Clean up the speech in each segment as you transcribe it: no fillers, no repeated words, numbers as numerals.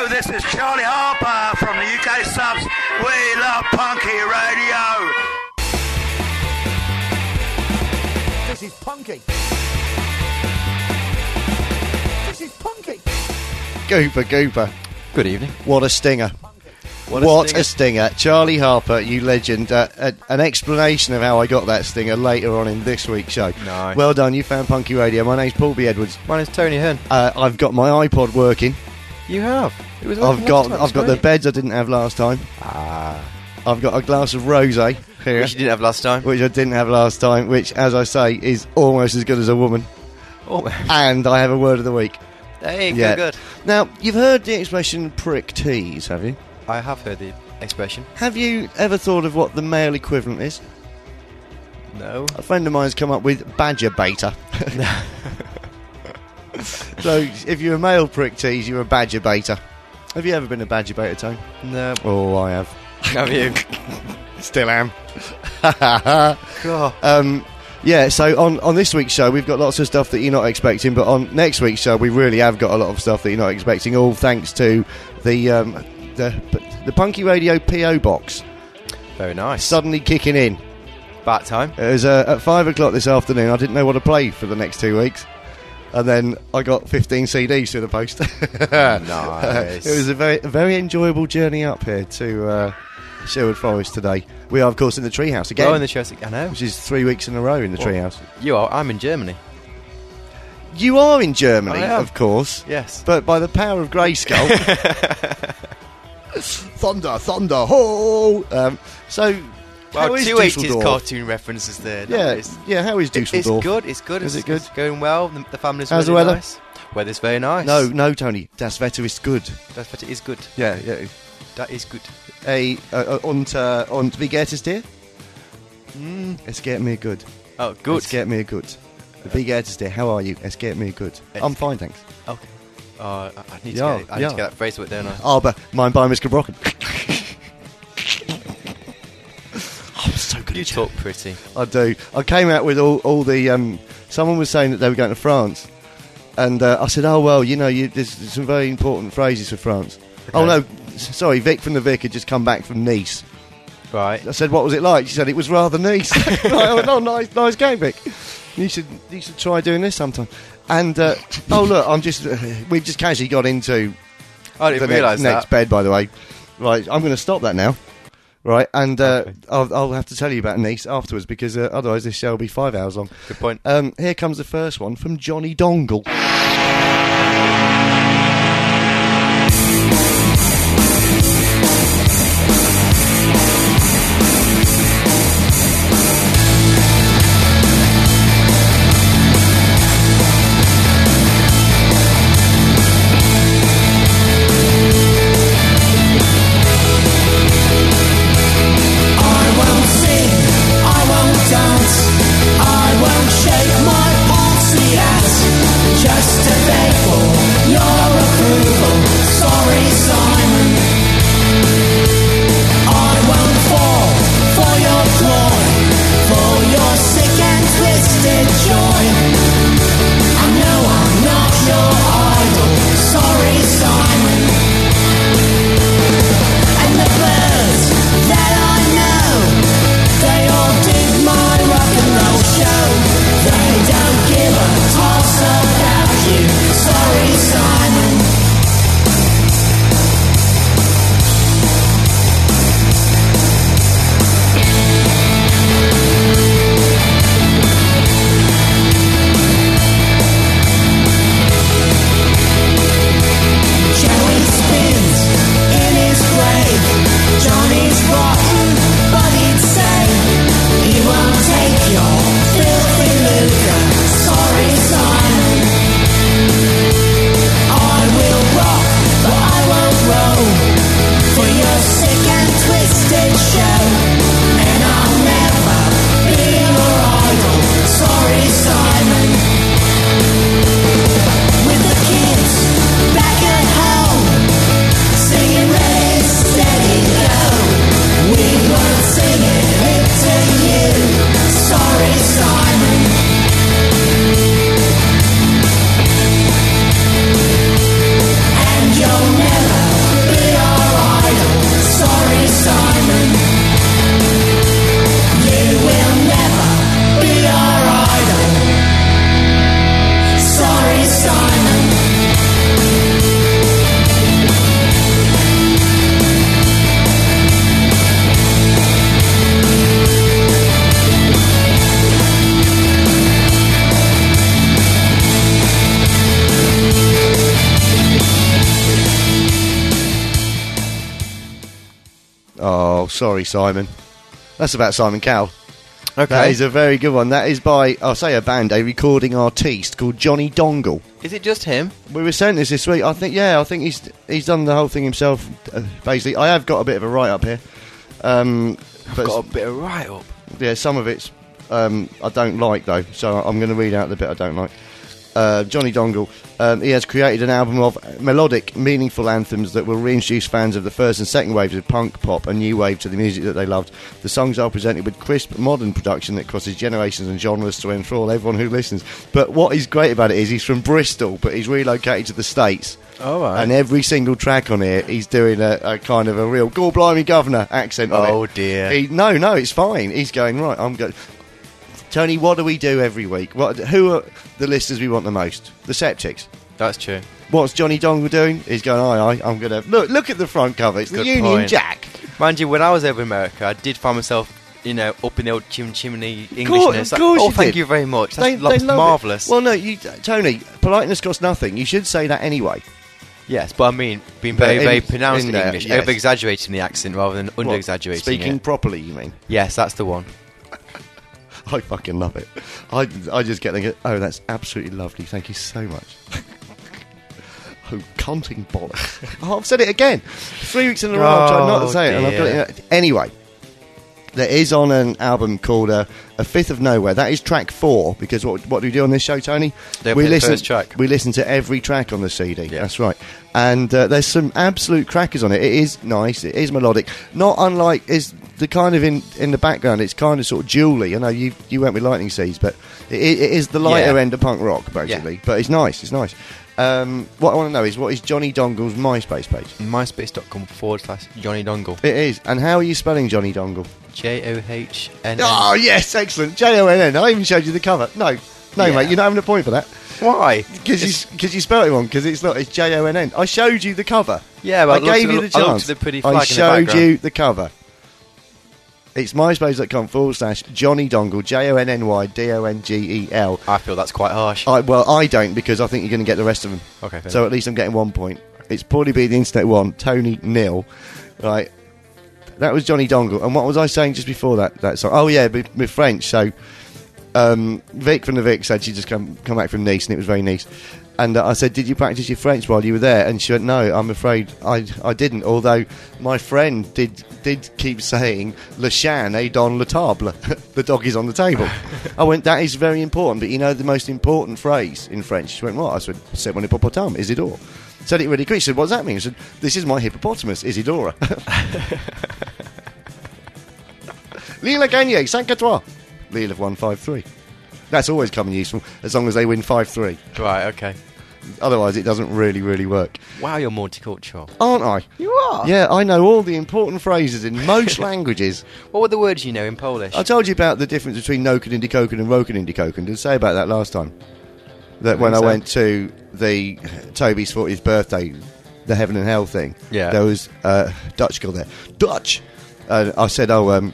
Hello, this is Charlie Harper from the UK Subs. We love Punky Radio. This is Punky. This is Punky. Gooper. Good evening. What a stinger. What a stinger. Charlie Harper, you legend. An explanation of how I got that stinger later on in this week's show. Nice. Well done, you found Punky Radio. My name's Paul B. Edwards. My name's Tony Hearn. I've got my iPod working. You have? It was I've got the beds I didn't have last time. I've got a glass of rosé here. Which you didn't have last time. Which I didn't have last time, which, as I say, is almost as good as a woman. Oh. And I have a word of the week. Hey, Yeah. good. Now, you've heard the expression prick tease, have you? I have heard the expression. Have you ever thought of what the male equivalent is? No. A friend of mine's come up with badger baiter. So, if you're a male prick tease, you're a badger baiter. Have you ever been a badger baiter, Tone? No. Oh, I have. Have you? Still am. God. Yeah, so on this week's show, we've got lots of stuff that you're not expecting, but on next week's show, we really have got a lot of stuff that you're not expecting, all thanks to the Punky Radio P.O. box Very nice. suddenly kicking in. About time. It was at 5 o'clock this afternoon. I didn't know what to play for the next 2 weeks. And then I got 15 CDs through the post. Nice. It was a very enjoyable journey up here to Sherwood Forest today. We are, of course, in the treehouse again. Oh, in the Chelsea. I know. Which is 3 weeks in a row in the treehouse. You are. I'm in Germany. You are in Germany, I am. of course. Yes. But by the power of Grayskull. Thunder, ho! So, Well, how is 280's Dusseldorf? cartoon references there. Yeah, how is Dusseldorf? It's good. Is It's it good? It's going well. The family's How's really the weather? nice. Weather's very nice. No, Tony. Das Wetter ist good. That's what it is good. Yeah. That is good. Und wie geht es dir? Es geht mir gut. Oh, good. Es geht mir gut. Wie geht es dir? How are you? Es geht mir gut. I'm fine, thanks. Okay. I need to Ja, get that phrase to it, don't I? Aber mein Bein ist gebrochen. I'm so good You at talk pretty. I do. I came out with all the... someone was saying that they were going to France. And I said, oh, well, there's some very important phrases for France. Okay. Oh, no, sorry, Vic from the Vic had just come back from Nice. Right. I said, what was it like? She said, it was rather nice. I went, oh, nice game, Vic. You should try doing this sometime. And, oh, look, we've just casually got into I didn't the realise next that. bed, by the way. Right, I'm going to stop that now. Right, and I'll have to tell you about Nice afterwards because otherwise this show will be 5 hours long. Good point. Here comes the first one from Johnny Dongle. Just to fake sorry, Simon. That's about Simon Cowell. Okay. That is a very good one. That is by, I'll say a band, a recording artiste called Johnny Dongle. Is it just him? We were sent this week. I think he's done the whole thing himself. Basically, I have got a bit of a write up here. But Got a bit of write up. yeah, some of it's I don't like though, so I'm going to read out the bit I don't like. Johnny Dongle, he has created an album of melodic, meaningful anthems that will reintroduce fans of the first and second waves of punk, pop and new wave to the music that they loved. The songs are presented with crisp, modern production that crosses generations and genres to enthrall everyone who listens. But what is great about it is he's from Bristol, but he's relocated to the States. All right. And every single track on here, he's doing a kind of a real "Gawblimey Governor" accent on it. Oh, dear. No, it's fine. He's going, right, I'm going... Tony, what do we do every week? Who are the listeners we want the most? The Septics. That's true. What's Johnny Dongle doing? He's going, aye, I'm going to... Look at the front cover. It's the Good Union point. Jack. Mind you, when I was over in America, I did find myself, up in the old chimney Englishness. Of course you thank did. you very much. They That's love marvellous. it. Well, no, Tony, politeness costs nothing. You should say that anyway. Yes, but I mean, being But very, in- very pronounced in in there, English, yes. over-exaggerating the accent rather than What, under-exaggerating Speaking it. properly, you mean? Yes, that's the one. I fucking love it. I just get thinking, oh, that's absolutely lovely. Thank you so much. Oh, cunting bollocks. Oh, I've said it again. 3 weeks in a row I've tried not to say it. And I've got it. Anyway, there is on an album called A Fifth of Nowhere. That is track 4, because what do we do on this show, Tony? They play the first track. We listen to every track on the CD. Yeah. That's right. And there's some absolute crackers on it. It is nice. It is melodic. Not unlike... is the kind of in the background, it's kind of sort of jewelly. I know you went with Lightning Seeds, but it is the lighter end of punk rock, basically. Yeah. But it's nice. It's nice. What I want to know is, what is Johnny Dongle's MySpace page? MySpace.com/Johnny Dongle. It is. And how are you spelling Johnny Dongle? JOHN. Oh, yes, excellent. JONN. I even showed you the cover. No, Yeah. mate, you're not having a point for that. Why? Because you spelled it wrong, because it's JONN. I showed you the cover. Yeah, but I gave you the chance. I looked at the pretty flag I in the showed background. you the cover. It's myspace.com/Johnny Dongle, JONNYDONGEL. I feel that's quite harsh. Well, I don't, because I think you're going to get the rest of them. Okay, fair So enough. at least I'm getting 1 point. It's Poorly Be the Internet 1, Tony nil. Right. That was Johnny Dongle. And what was I saying just before that song? Oh, yeah, with French. So Vic from the Vic said she'd just come back from Nice, and it was very Nice. And I said, did you practice your French while you were there? And she went, no, I'm afraid I didn't. Although my friend did keep saying, le chien est dans la table. The dog is on the table. I went, that is very important. But you know the most important phrase in French? She went, what? I said, c'est mon hippopotame, Isidore. Said it really quick. She said, what does that mean? I said, this is my hippopotamus, Isidora. Lille a gagné, 5-3. Lille have won 5-3. That's always coming useful, as long as they win 5-3. Right, okay. Otherwise, it doesn't really work. Wow, you're multicultural. Aren't I? You are? Yeah, I know all the important phrases in most languages. What were the words you know in Polish? I told you about the difference between Noken Indikoken and Roken Indikoken. Did I say about that last time? That when I so. went to the Toby's 40th birthday, the Heaven and Hell thing, Yeah. there was a Dutch girl there. Dutch! I said,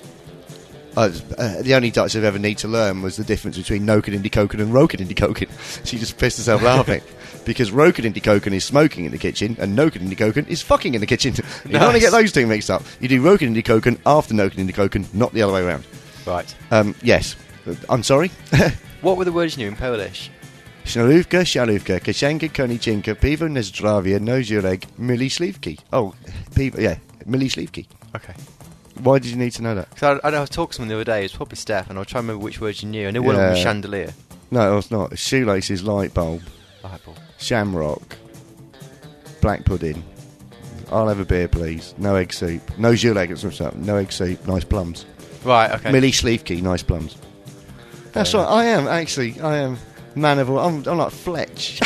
the only Dutch I've ever need to learn was the difference between Noken Indikoken and Roken Indikoken. She just pissed herself laughing. Because Roken Indikoken is smoking in the kitchen and Noken Indikoken is fucking in the kitchen. You don't want to get those two mixed up. You do Roken Indikoken after Noken Indikoken, not the other way around. Right. Yes. I'm sorry? What were the words you knew in Polish? Sznurówka, szalówka, kaszenka, koniczynka, piwo na zdrowie, no żurek, mili śliwki. Oh, piwo, yeah, mili śliwki. Okay. Why did you need to know that? Because I was talking to someone the other day, it was probably Steph, and I was trying to remember which words you knew. I knew one of them was Yeah. chandelier. No, it's not. Shoelaces, light bulb, Light bulb. shamrock, black pudding. I'll have a beer, please. No egg soup. No żurek, no egg soup, nice plums. Right, okay. Mili śliwki, nice plums. That's right, I am man of all. I'm like Fletch.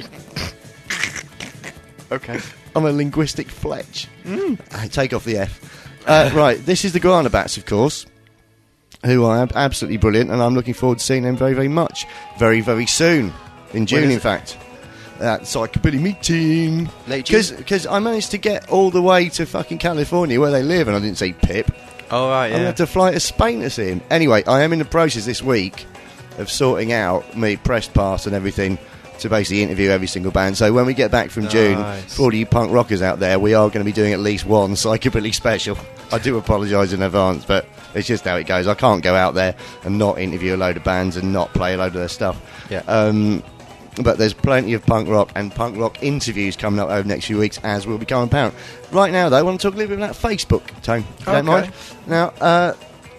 Okay. I'm a linguistic Fletch. Take off the F. Right, this is the Granabats, of course, who are absolutely brilliant, and I'm looking forward to seeing them very, very much. Very, very soon. In June, is in it? fact. At Psychobilly Meeting. Late June? Because I managed to get all the way to fucking California, where they live, and I didn't say Pip. Oh, right, I'm going to yeah. have to fly to Spain to see him. Anyway, I am in the process this week of sorting out me press pass and everything to basically interview every single band. So when we get back from June, Nice. for all you punk rockers out there, we are going to be doing at least one Psychobilly special. I do apologise in advance, but it's just how it goes. I can't go out there and not interview a load of bands and not play a load of their stuff. Yeah. But there's plenty of punk rock and punk rock interviews coming up over the next few weeks, as will become apparent. Right now, though, I want to talk a little bit about Facebook, Tone. If you don't mind. Now,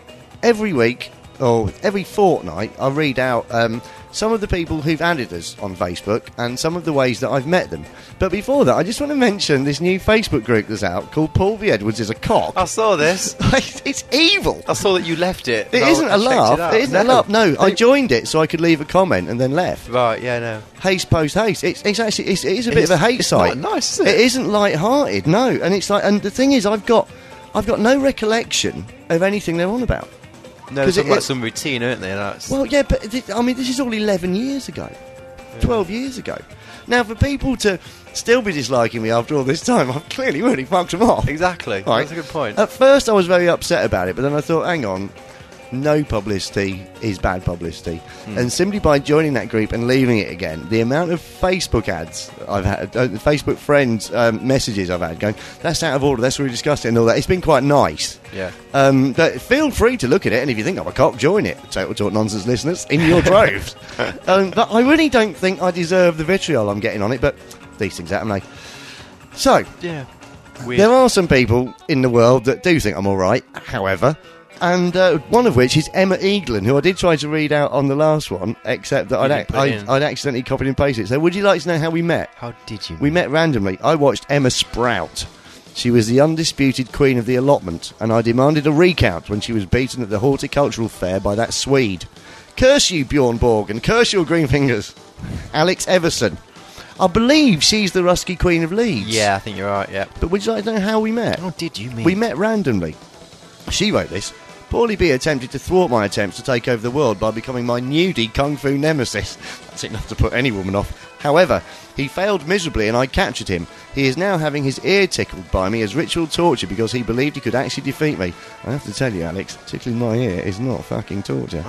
every week, or every fortnight, I read out some of the people who've added us on Facebook and some of the ways that I've met them. But before that, I just want to mention this new Facebook group that's out called Paul V. Edwards is a Cock. I saw this. It's evil. I saw that you left it. It isn't a laugh. It isn't a laugh. No, I joined it so I could leave a comment and then left. Right, yeah, no. Haste post haste. It's actually it is a bit of a hate site. Not nice, is it? It isn't light-hearted, no. And it's like, and the thing is, I've got no recollection of anything they're on about. No, it's like some routine, aren't they? Well, yeah, but this is all 11 years ago, 12 years ago. Now, for people to still be disliking me after all this time, I've clearly really fucked them off. Exactly. Right. That's a good point. At first, I was very upset about it, but then I thought, hang on, no publicity is bad publicity. And simply by joining that group and leaving it again, the amount of Facebook ads I've had, Facebook friends messages I've had going, that's out of order, that's really disgusting and all that, it's been quite nice. Yeah. But feel free to look at it, and if you think I'm a cock, join it. Total Talk Nonsense listeners, in your droves. But I really don't think I deserve the vitriol I'm getting on it, but these things happen, eh? So, Yeah. Weird. there are some people in the world that do think I'm alright, however, and one of which is Emma Eaglin, who I did try to read out on the last one, except that I'd accidentally copied and pasted it. So would you like to know how we met? How did you? We met randomly. I watched Emma Sprout. She was the undisputed queen of the allotment, and I demanded a recount when she was beaten at the horticultural fair by that Swede. Curse you, Bjorn Borg, and curse your green fingers. Alex Everson. I believe she's the Rusky Queen of Leeds. Yeah, I think you're right, yeah. But would you like to know how we met? How did you meet? We met randomly. She wrote this. Paulie B attempted to thwart my attempts to take over the world by becoming my nudie kung fu nemesis. That's enough to put any woman off. However, he failed miserably and I captured him. He is now having his ear tickled by me as ritual torture because he believed he could actually defeat me. I have to tell you, Alex, tickling my ear is not fucking torture.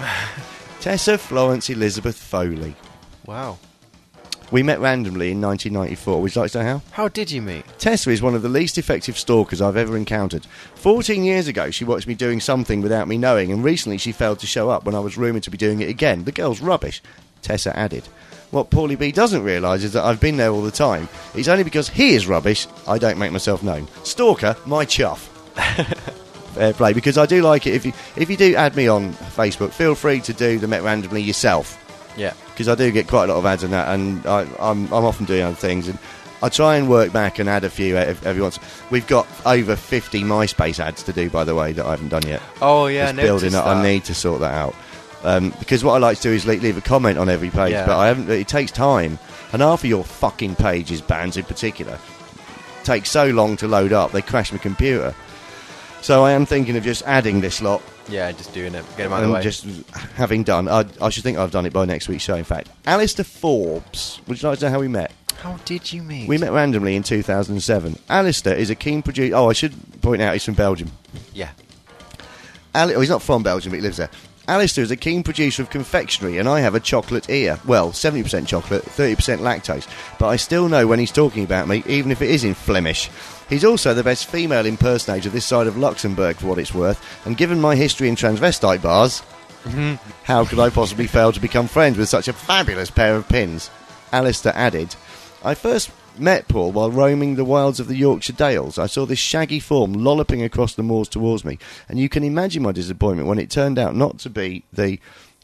Tessa Florence Elizabeth Foley. Wow. We met randomly in 1994. Would you like to know how? How did you meet? Tessa is one of the least effective stalkers I've ever encountered. 14 years ago, she watched me doing something without me knowing, and recently she failed to show up when I was rumoured to be doing it again. The girl's rubbish, Tessa added. What Paulie B doesn't realise is that I've been there all the time. It's only because he is rubbish, I don't make myself known. Stalker, my chuff. Fair play, because I do like it. If you do add me on Facebook, feel free to do the Met randomly yourself. Yeah. Because I do get quite a lot of ads on that, and I'm often doing other things, and I try and work back and add a few every once. We've got over 50 MySpace ads to do, by the way, that I haven't done yet. Oh, yeah, It's building up. I need to sort that out. Because what I like to do is leave a comment on every page, Yeah. but I haven't. It takes time, and half of your fucking pages, bands in particular, take so long to load up, they crash my computer. So I am thinking of just adding this lot. Yeah, just doing it. Get him out of the way. Just having done, I should think I've done it by next week's show, in fact. Alistair Forbes. Would you like to know how we met? How did you meet? We met randomly in 2007. Alistair is a keen producer. Oh, I should point out he's from Belgium. Yeah. He's not from Belgium, but he lives there. Alistair is a keen producer of confectionery, and I have a chocolate ear. Well, 70% chocolate, 30% lactose. But I still know when he's talking about me, even if it is in Flemish. He's also the best female impersonator this side of Luxembourg, for what it's worth. And given my history in transvestite bars, how could I possibly fail to become friends with such a fabulous pair of pins? Alistair added, I first met Paul while roaming the wilds of the Yorkshire Dales. I saw this shaggy form lolloping across the moors towards me, and you can imagine my disappointment when it turned out not to be the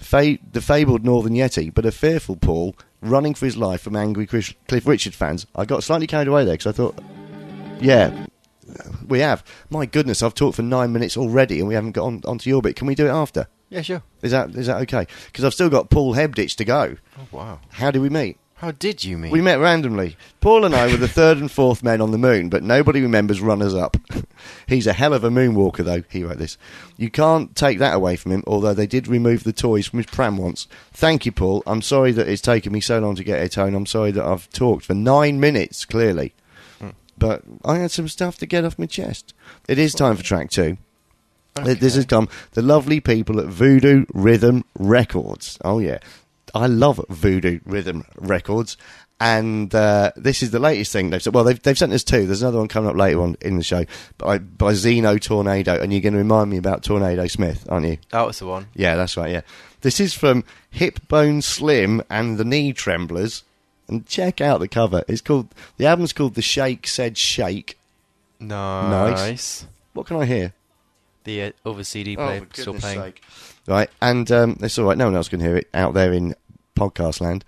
fabled Northern Yeti, but a fearful Paul running for his life from angry Cliff Richard fans. I got slightly carried away there because I thought, yeah, we have. My goodness, I've talked for 9 minutes already and we haven't got onto your bit. Can we do it after? Yeah, sure. Is that okay? Because I've still got Paul Hebditch to go. Oh, wow. How did we meet? How did you meet? We met randomly. Paul and I were the third and fourth men on the moon, but nobody remembers runners-up. He's a hell of a moonwalker, though, he wrote this. You can't take that away from him, although they did remove the toys from his pram once. Thank you, Paul. I'm sorry that it's taken me so long to get here, Tone. I'm sorry that I've talked for 9 minutes, clearly. But I had some stuff to get off my chest. It is time for track 2. Okay. This has come the lovely people at Voodoo Rhythm Records. Oh, yeah. I love Voodoo Rhythm Records. And this is the latest thing they've sent. Well, they've sent us two. There's another one coming up later on in the show by Zeno Tornado, and you're going to remind me about Tornado Smith, aren't you? Oh, it's the one. Yeah, that's right. Yeah, this is from Hip Bone Slim and the Knee Tremblers, and check out the cover. The album's called The Shake Said Shake. Nice. What can I hear? The other CD player for still goodness playing. sake. Right, and it's all right. No one else can hear it out there in podcast land.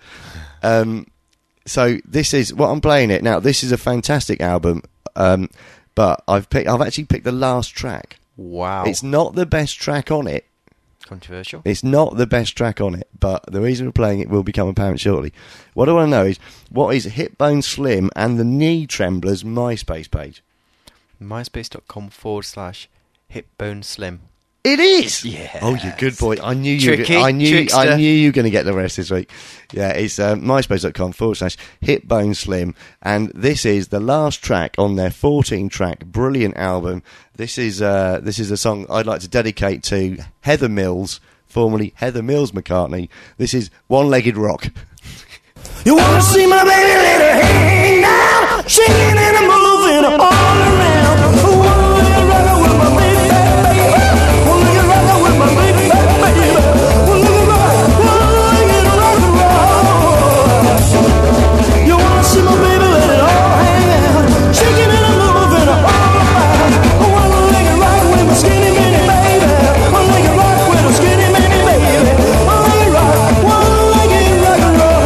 So this is what I'm playing it now. This is a fantastic album, but I've actually picked the last track. Wow. It's not the best track on it. Controversial. It's not the best track on it, but the reason we're playing it will become apparent shortly. What I want to know is, what is Hipbone Slim and the Knee Tremblers MySpace page? MySpace.com/HipBoneSlim. It is. Yes. Oh, you good boy. I knew Tricky, you were trickster. going to get the rest this week. Yeah, it's myspace.com/HipBoneSlim, and this is the last track on their 14-track brilliant album. This is a song I'd like to dedicate to Heather Mills, formerly Heather Mills McCartney. This is One-Legged Rock. You wanna see my baby, let her hang down, shaking and a moving all around. One-legged rocker with my baby, one-legged rocker with my baby, one-legged rock and roll. You wanna see my baby, let it all hang out, shaking and a moving all around. One-legged rock with my skinny mini baby, one-legged rock with a skinny mini baby, one-legged rock and roll.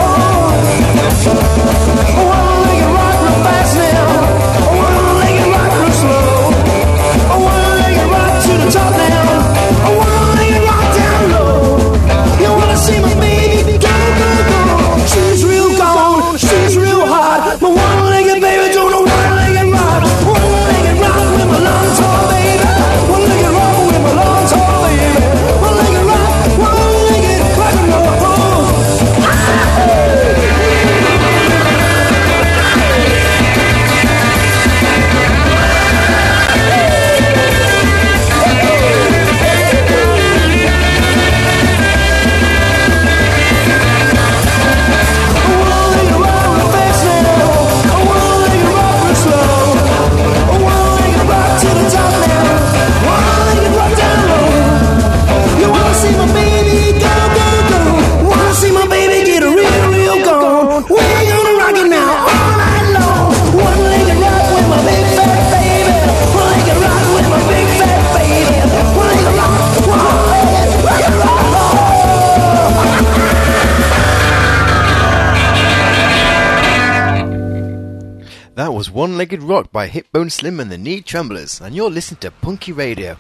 One-legged rock real fast now, one-legged rock real slow, one-legged rock to the top now, one-legged rock down low. You wanna see my baby go, go, go? She's real gone, she's real hot. My one-legged baby don't know one-legged rock. One-legged rock with my long tall baby. One-legged rock with my long tall baby. One-legged rock and roll. That was One-Legged Rock by Hipbone Slim and the Knee Tremblers, and you're listening to Punky Radio.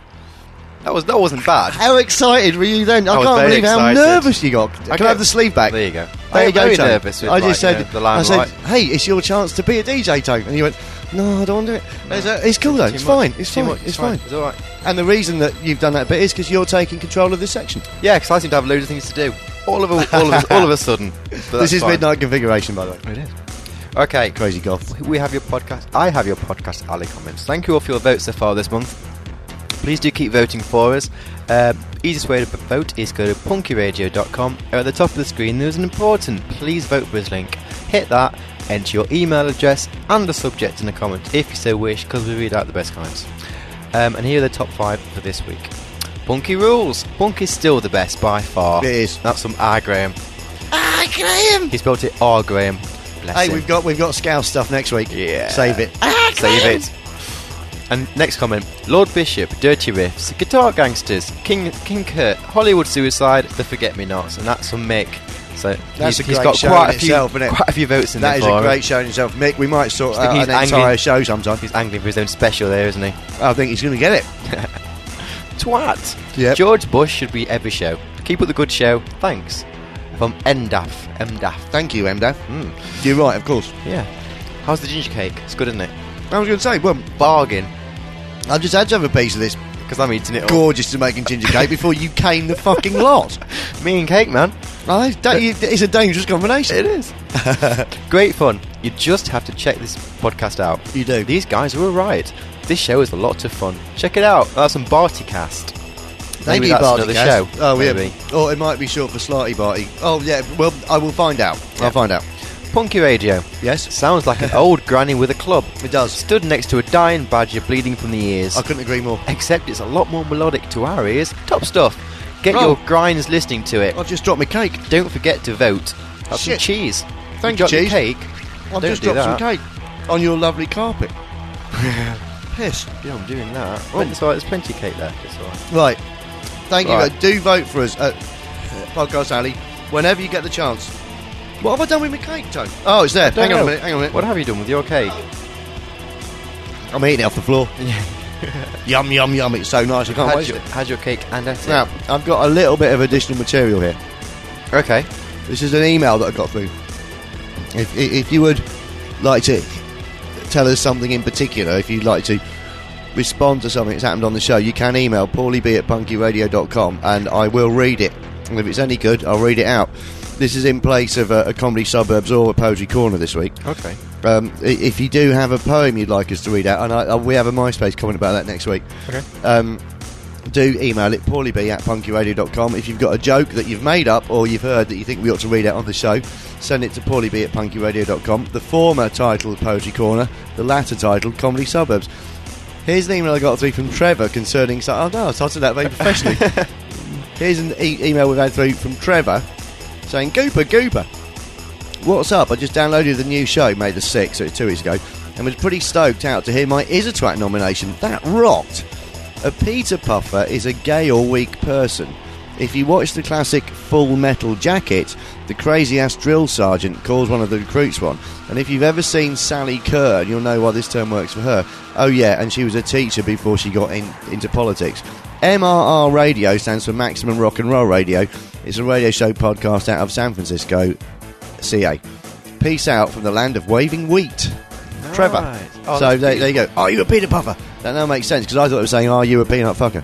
That wasn't bad. How excited were you then? I was can't very believe how excited. nervous you got. Can I have the sleeve back? There you go. There you go, very Tony. nervous with, I just like, said, the I said, limelight. hey, it's your chance to be a DJ, Tone. And you went, no, I don't want to do it. It's cool though. It's fine. It's Too fine. much. It's fine. It's all right. And the reason that you've done that bit is because you're taking control of this section. Yeah, because I seem to have loads of things to do. All of a sudden. But This that's is fine. Midnight Configuration, by the way. It is. Okay. Crazy goth. We have your podcast. I have your podcast alley comments. Thank you all for your votes so far this month. Please do keep voting for us. Easiest way to vote is go to punkyradio.com. At the top of the screen there's an important Please Vote for Us link. Hit that, enter your email address and the subject in the comments if you so wish, because we read out the best comments. And here are the top 5 for this week. Punky rules. Punk is still the best by far. It is. That's from R. Graham. Ah, Graham! He spelled it R. Graham. Bless Hey, him. we've got Scouse stuff next week. Yeah. Save it. Save it. And next comment: Lord Bishop, Dirty Riffs, Guitar Gangsters, King Kurt, Hollywood Suicide, The Forget Me Nots, and that's from Mick. So That's he's a great got show quite in a few, itself, isn't it? quite a few votes in That there is for a him. great show in itself. Mick, we might sort I think out he's an angry. entire show sometime. He's angling for his own special there, isn't he? I think he's going to get it. Twat. Yep. George Bush should be every show. Keep up the good show. Thanks. From MDAF. Thank you, MDAF. Mm. You're right, of course. Yeah. How's the ginger cake? It's good, isn't it? I was going to say, well, Bargain. I just had to have a piece of this Because I'm eating it all. gorgeous Jamaican ginger cake before you came the fucking lot. Me and cake, man. It's a dangerous combination. It is. Great fun. You just have to check this podcast out. You do. These guys are alright. This show is a lot of fun. Check it out. That's some Bartycast. Thank Maybe you, that's Barty another Cast. show. Oh, maybe. yeah. Or it might be short for Slarty Barty. Oh, yeah. Well, I will find out. I'll find out. Punky Radio. Yes? Sounds like an old granny with a club. It does. Stood next to a dying badger bleeding from the ears. I couldn't agree more. Except it's a lot more melodic to our ears. Top stuff. Get Oh. your grinds listening to it. I've just dropped my cake. Don't forget to vote. Have some Shit. cheese. Thank Drop you, your cheese. cake. I've Don't just do dropped some that. cake on your lovely carpet. Piss. Yeah, I'm doing that. Oh, it's alright, there's plenty of cake there. It's alright. Right. Thank you. Right. Do vote for us at Podcast Alley whenever you get the chance. What have I done with my cake, Tone? Oh, it's there. Hang on a minute. Hang on a minute. What have you done with your cake? I'm eating it off the floor. Yum, yum, yum. It's so nice. I can't waste it. Had your cake and ate it. Now, I've got a little bit of additional material here. Okay. This is an email that I got through. If you would like to tell us something in particular, if you'd like to respond to something that's happened on the show, you can email paulieb@punkyradio.com and I will read it. And if it's any good, I'll read it out. This is in place of a Comedy Suburbs or a Poetry Corner this week. Okay. If you do have a poem you'd like us to read out, and we have a MySpace comment about that next week, Okay. do email it, paulieb@punkyradio.com. If you've got a joke that you've made up or you've heard that you think we ought to read out on the show, send it to paulieb@punkyradio.com. The former titled Poetry Corner, the latter titled Comedy Suburbs. Here's an email I got through from Trevor concerning... Oh no, I titled that very professionally. Here's an email we've had through from Trevor saying, Gooper, what's up? I just downloaded the new show, May the 6th, so it's 2 weeks ago, and was pretty stoked out to hear my Is a Twat nomination. That rocked. A Peter Puffer is a gay or weak person. If you watch the classic Full Metal Jacket, the crazy-ass drill sergeant calls one of the recruits one. And if you've ever seen Sally Kern, you'll know why this term works for her. Oh yeah, and she was a teacher before she got into politics. MRR Radio stands for Maximum Rock and Roll Radio. It's a radio show podcast out of San Francisco, CA. Peace out from the land of waving wheat. Trevor. Right. Oh, So that's there you go. Are you a Peter Puffer? That now makes sense, because I thought it was saying, are you a peanut fucker?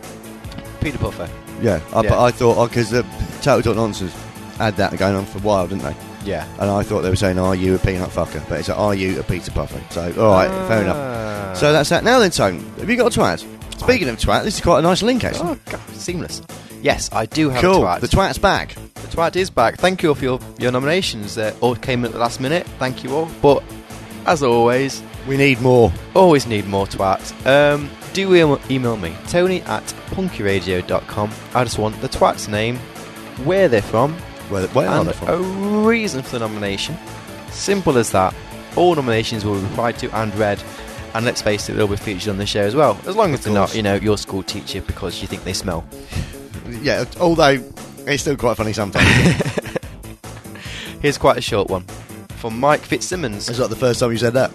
Peter Puffer. Yeah, Yeah. But I thought, because the Total Talk Nonsense had that going on for a while, didn't they? Yeah. And I thought they were saying, are you a peanut fucker? But it's are you a Peter Puffer? So, alright, fair enough. So that's that. Now then, Tone, have you got a twat? Speaking of twat, this is quite a nice link, actually. Oh, God, seamless. Yes, I do have Cool, a twat. the twat's back. The twat is back. Thank you all for your nominations. All came at the last minute. Thank you all. But, as always, We need more. always need more twat. Do email me, tony@punkyradio.com. I just want the twat's name, where they're from, Where are and they a from? reason for the nomination. Simple as that. All nominations will be replied to and read, and let's face it, they'll be featured on the show as well. As long as they're not, course. your school teacher because you think they smell. Yeah, although it's still quite funny sometimes. Here's quite a short one from Mike Fitzsimmons. It's not the first time you said that.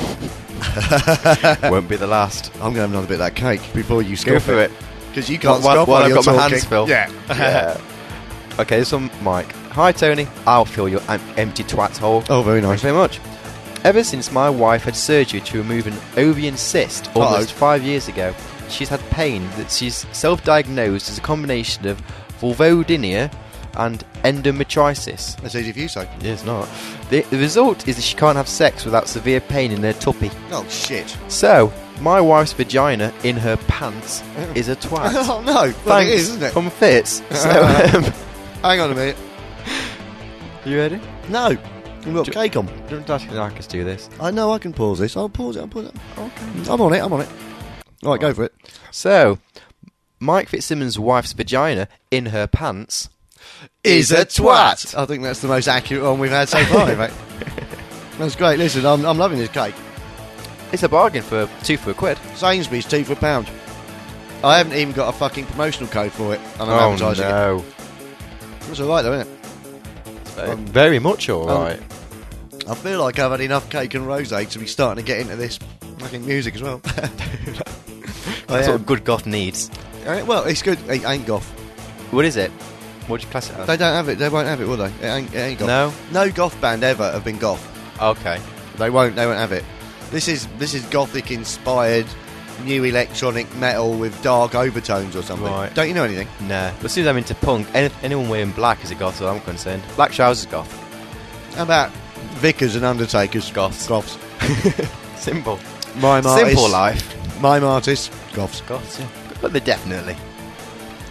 Won't be the last. I'm going to have another bit of that cake before you Go scoff for it. Because you can't While scoff I've you're got my talking. hands full. Yeah. Yeah. Okay, this one, Mike. Hi, Tony. I'll fill your empty twat hole. Oh, very nice. Thanks very much. Ever since my wife had surgery to remove an ovarian cyst almost 5 years ago, she's had pain that she's self-diagnosed as a combination of vulvodynia and endometriosis. That's easy for you, so. It's not. The result is that she can't have sex without severe pain in her tuppy. Oh, shit. So, my wife's vagina in her pants is a twat. Oh, no. Well, Thanks, it is, isn't it? from Fitz. So, Hang on a minute. you ready? No. We've got cake on. Don't actually like us do this. I know I can pause this. I'll pause it. Okay. I'm on it. All right, go for it. So, Mike Fitzsimmons' wife's vagina in her pants Is a twat. I think that's the most accurate one we've had so far, in fact. That's great. Listen, I'm loving this cake. It's a bargain for two for £1. Sainsbury's, 2 for a £1. I haven't even got a fucking promotional code for it, and I'm advertising it. It's alright though, isn't it? Very much alright. I feel like I've had enough cake and rosé to be starting to get into this fucking music as well. That's what good goth needs. Well, it's good. It ain't goth. What is it? What do you class it as? They don't have it. They won't have it, will they? It ain't goth. No? No goth band ever have been goth. Okay. They won't have it. This is gothic inspired new electronic metal with dark overtones or something. Right. Don't you know anything? Nah. But as soon as I'm into punk, anyone wearing black is a goth, so I'm concerned. Black trousers goth. How about Vickers and Undertakers? Goths. Goths. Simple. Mime artists. Simple life. Mime artists. Goths. Goths, yeah. But they're definitely.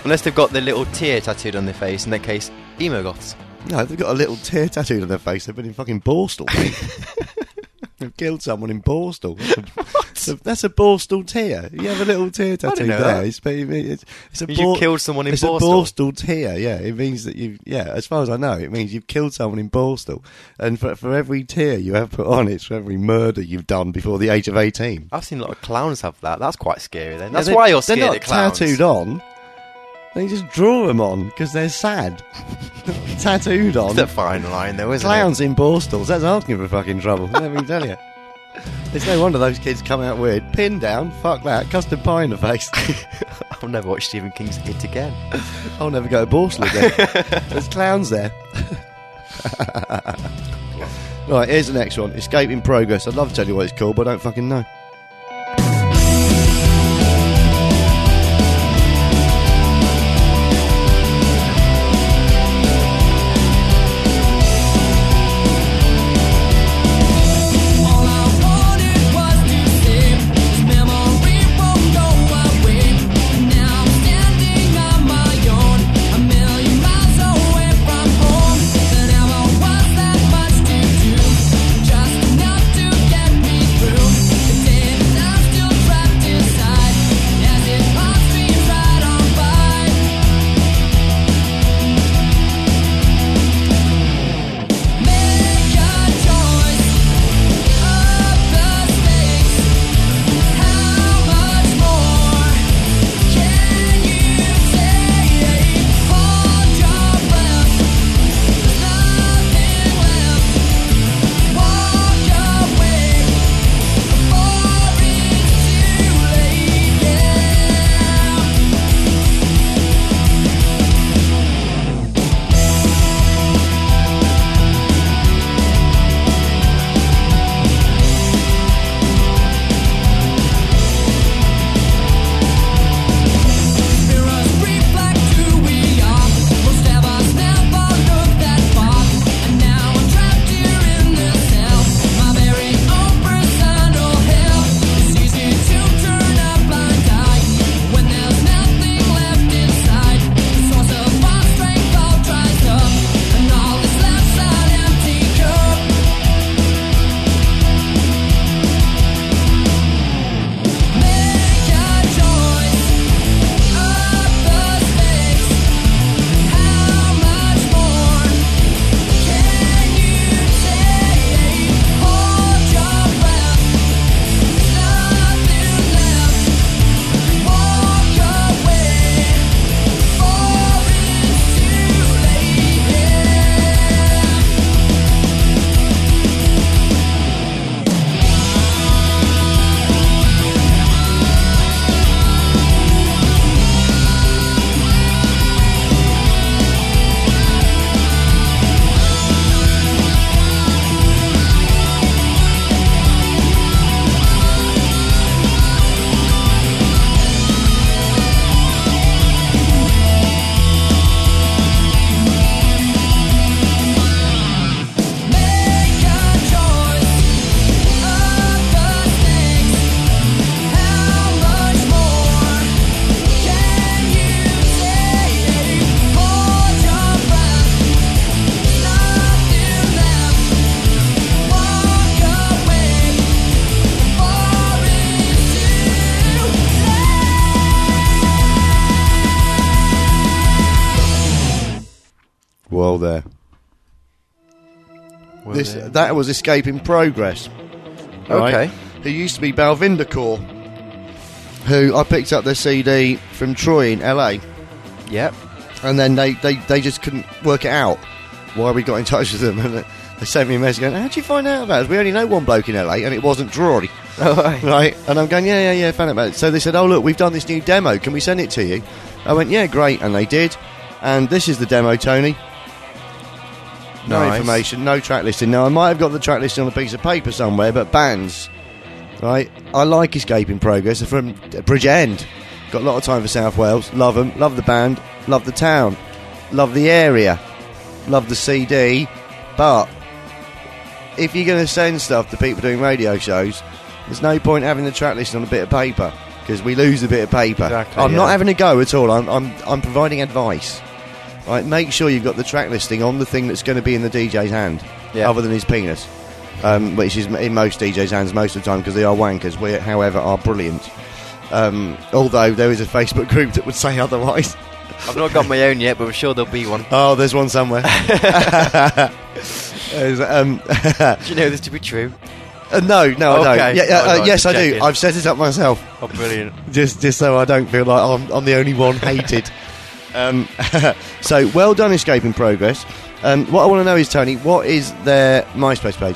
Unless they've got the little tear tattooed on their face, in that case, emo goths. No, they've got a little tear tattooed on their face. They've been in fucking Borstal, mate. They've killed someone in Borstal. That's a Borstal tear. You have a little tear tattoo know there. that. It's a You killed someone in It's Borstal. a Borstal tear, yeah. It means that as far as I know, it means you've killed someone in Borstal. And for every tear you have put on, it's for every murder you've done before the age of 18. I've seen a lot of clowns have that. That's quite scary then. That's Yeah, why you're scared they're not of clowns. tattooed on. They just draw them on because they're sad. Tattooed on. It's a fine line though, isn't Clowns in Borstals, that's asking for fucking trouble. Let me tell you. It's no wonder those kids come out weird. Pin down, fuck that, custard pie in the face. it? I'll never watch Stephen King's It again. I'll never go to Borstal again. There's clowns there. Right, here's the next one. Escape in Progress. I'd love to tell you what it's called, but I don't fucking know. Well, there. That was Escape in Progress. Right? Okay. Who used to be Balvinda Core, who I picked up their CD from Troy in LA, Yep. and then they just couldn't work it out why we got in touch with them, and they sent me a message going, "How'd you find out about us? We only know one bloke in LA, and it wasn't Troy." Right, and I'm going, yeah, found out about it. So they said, "Oh look, we've done this new demo. Can we send it to you?" I went, "Yeah, great," and they did. And this is the demo, Tony. No Nice. information, no track listing. Now I might have got the track listing on a piece of paper somewhere, but bands, right? I like Escape in Progress. They're from Bridgend. Got a lot of time for South Wales. Love them. Love the band. Love the town. Love the area. Love the CD. But if you're going to send stuff to people doing radio shows, there's no point having the track list on a bit of paper. because we lose a bit of paper. Exactly, I'm not yeah. having a go at all. I'm providing advice. Right, make sure you've got the track listing on the thing that's going to be in the DJ's hand, Yeah. other than his penis, which is in most DJ's hands most of the time because they are wankers. We, however, are brilliant. Although there is a Facebook group that would say otherwise. I've not got my own yet, but I'm sure there'll be one. Oh, there's one somewhere. Do you know this to be true? No, I don't. Okay. Oh, Yes, I do. checking. I've set it up myself. Oh, brilliant. Just so I don't feel like I'm the only one hated. So, well done, Escape in Progress. What I want to know is, Tony, what is their MySpace page?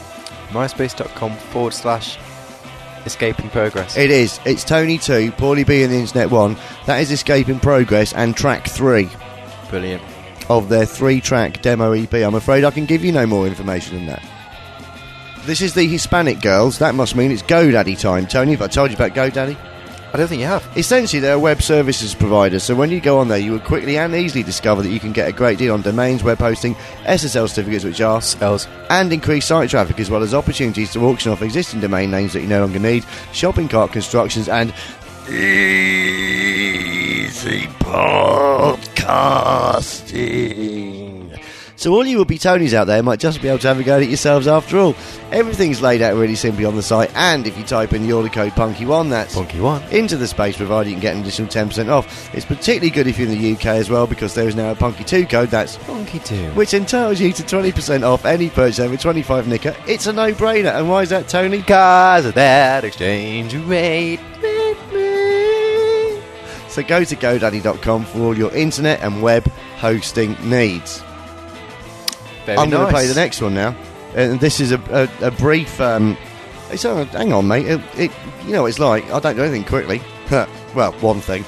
MySpace.com/Escape in Progress. It is. It's Tony 2, Paulie B and the Internet 1. That is Escape in Progress and track 3 Brilliant. of their 3-track demo EP. I'm afraid I can give you no more information than that. This is the Hispanic Girls. That must mean it's GoDaddy time. Tony, have I told you about GoDaddy? I don't think you have. Essentially, they're a web services provider, so when you go on there, you will quickly and easily discover that you can get a great deal on domains, web hosting, SSL certificates, which are Spells. and increase site traffic, as well as opportunities to auction off existing domain names that you no longer need, shopping cart constructions, and easy podcasting. So all you will be Tonys out there might just be able to have a go at it yourselves after all. Everything's laid out really simply on the site, and if you type in the order code Punky1, that's Punky1. into the space provider, you can get an additional 10% off. It's particularly good if you're in the UK as well, because there is now a Punky2 code, that's Punky2. which entitles you to 20% off any purchase over 25 nicker. It's a no-brainer. And why is that, Tony? Because of that exchange rate. So go to GoDaddy.com for all your internet and web hosting needs. Very I'm going nice. to play the next one now. And this is a brief... hang on, mate. It you know what it's like. I don't do anything quickly. Well, one thing.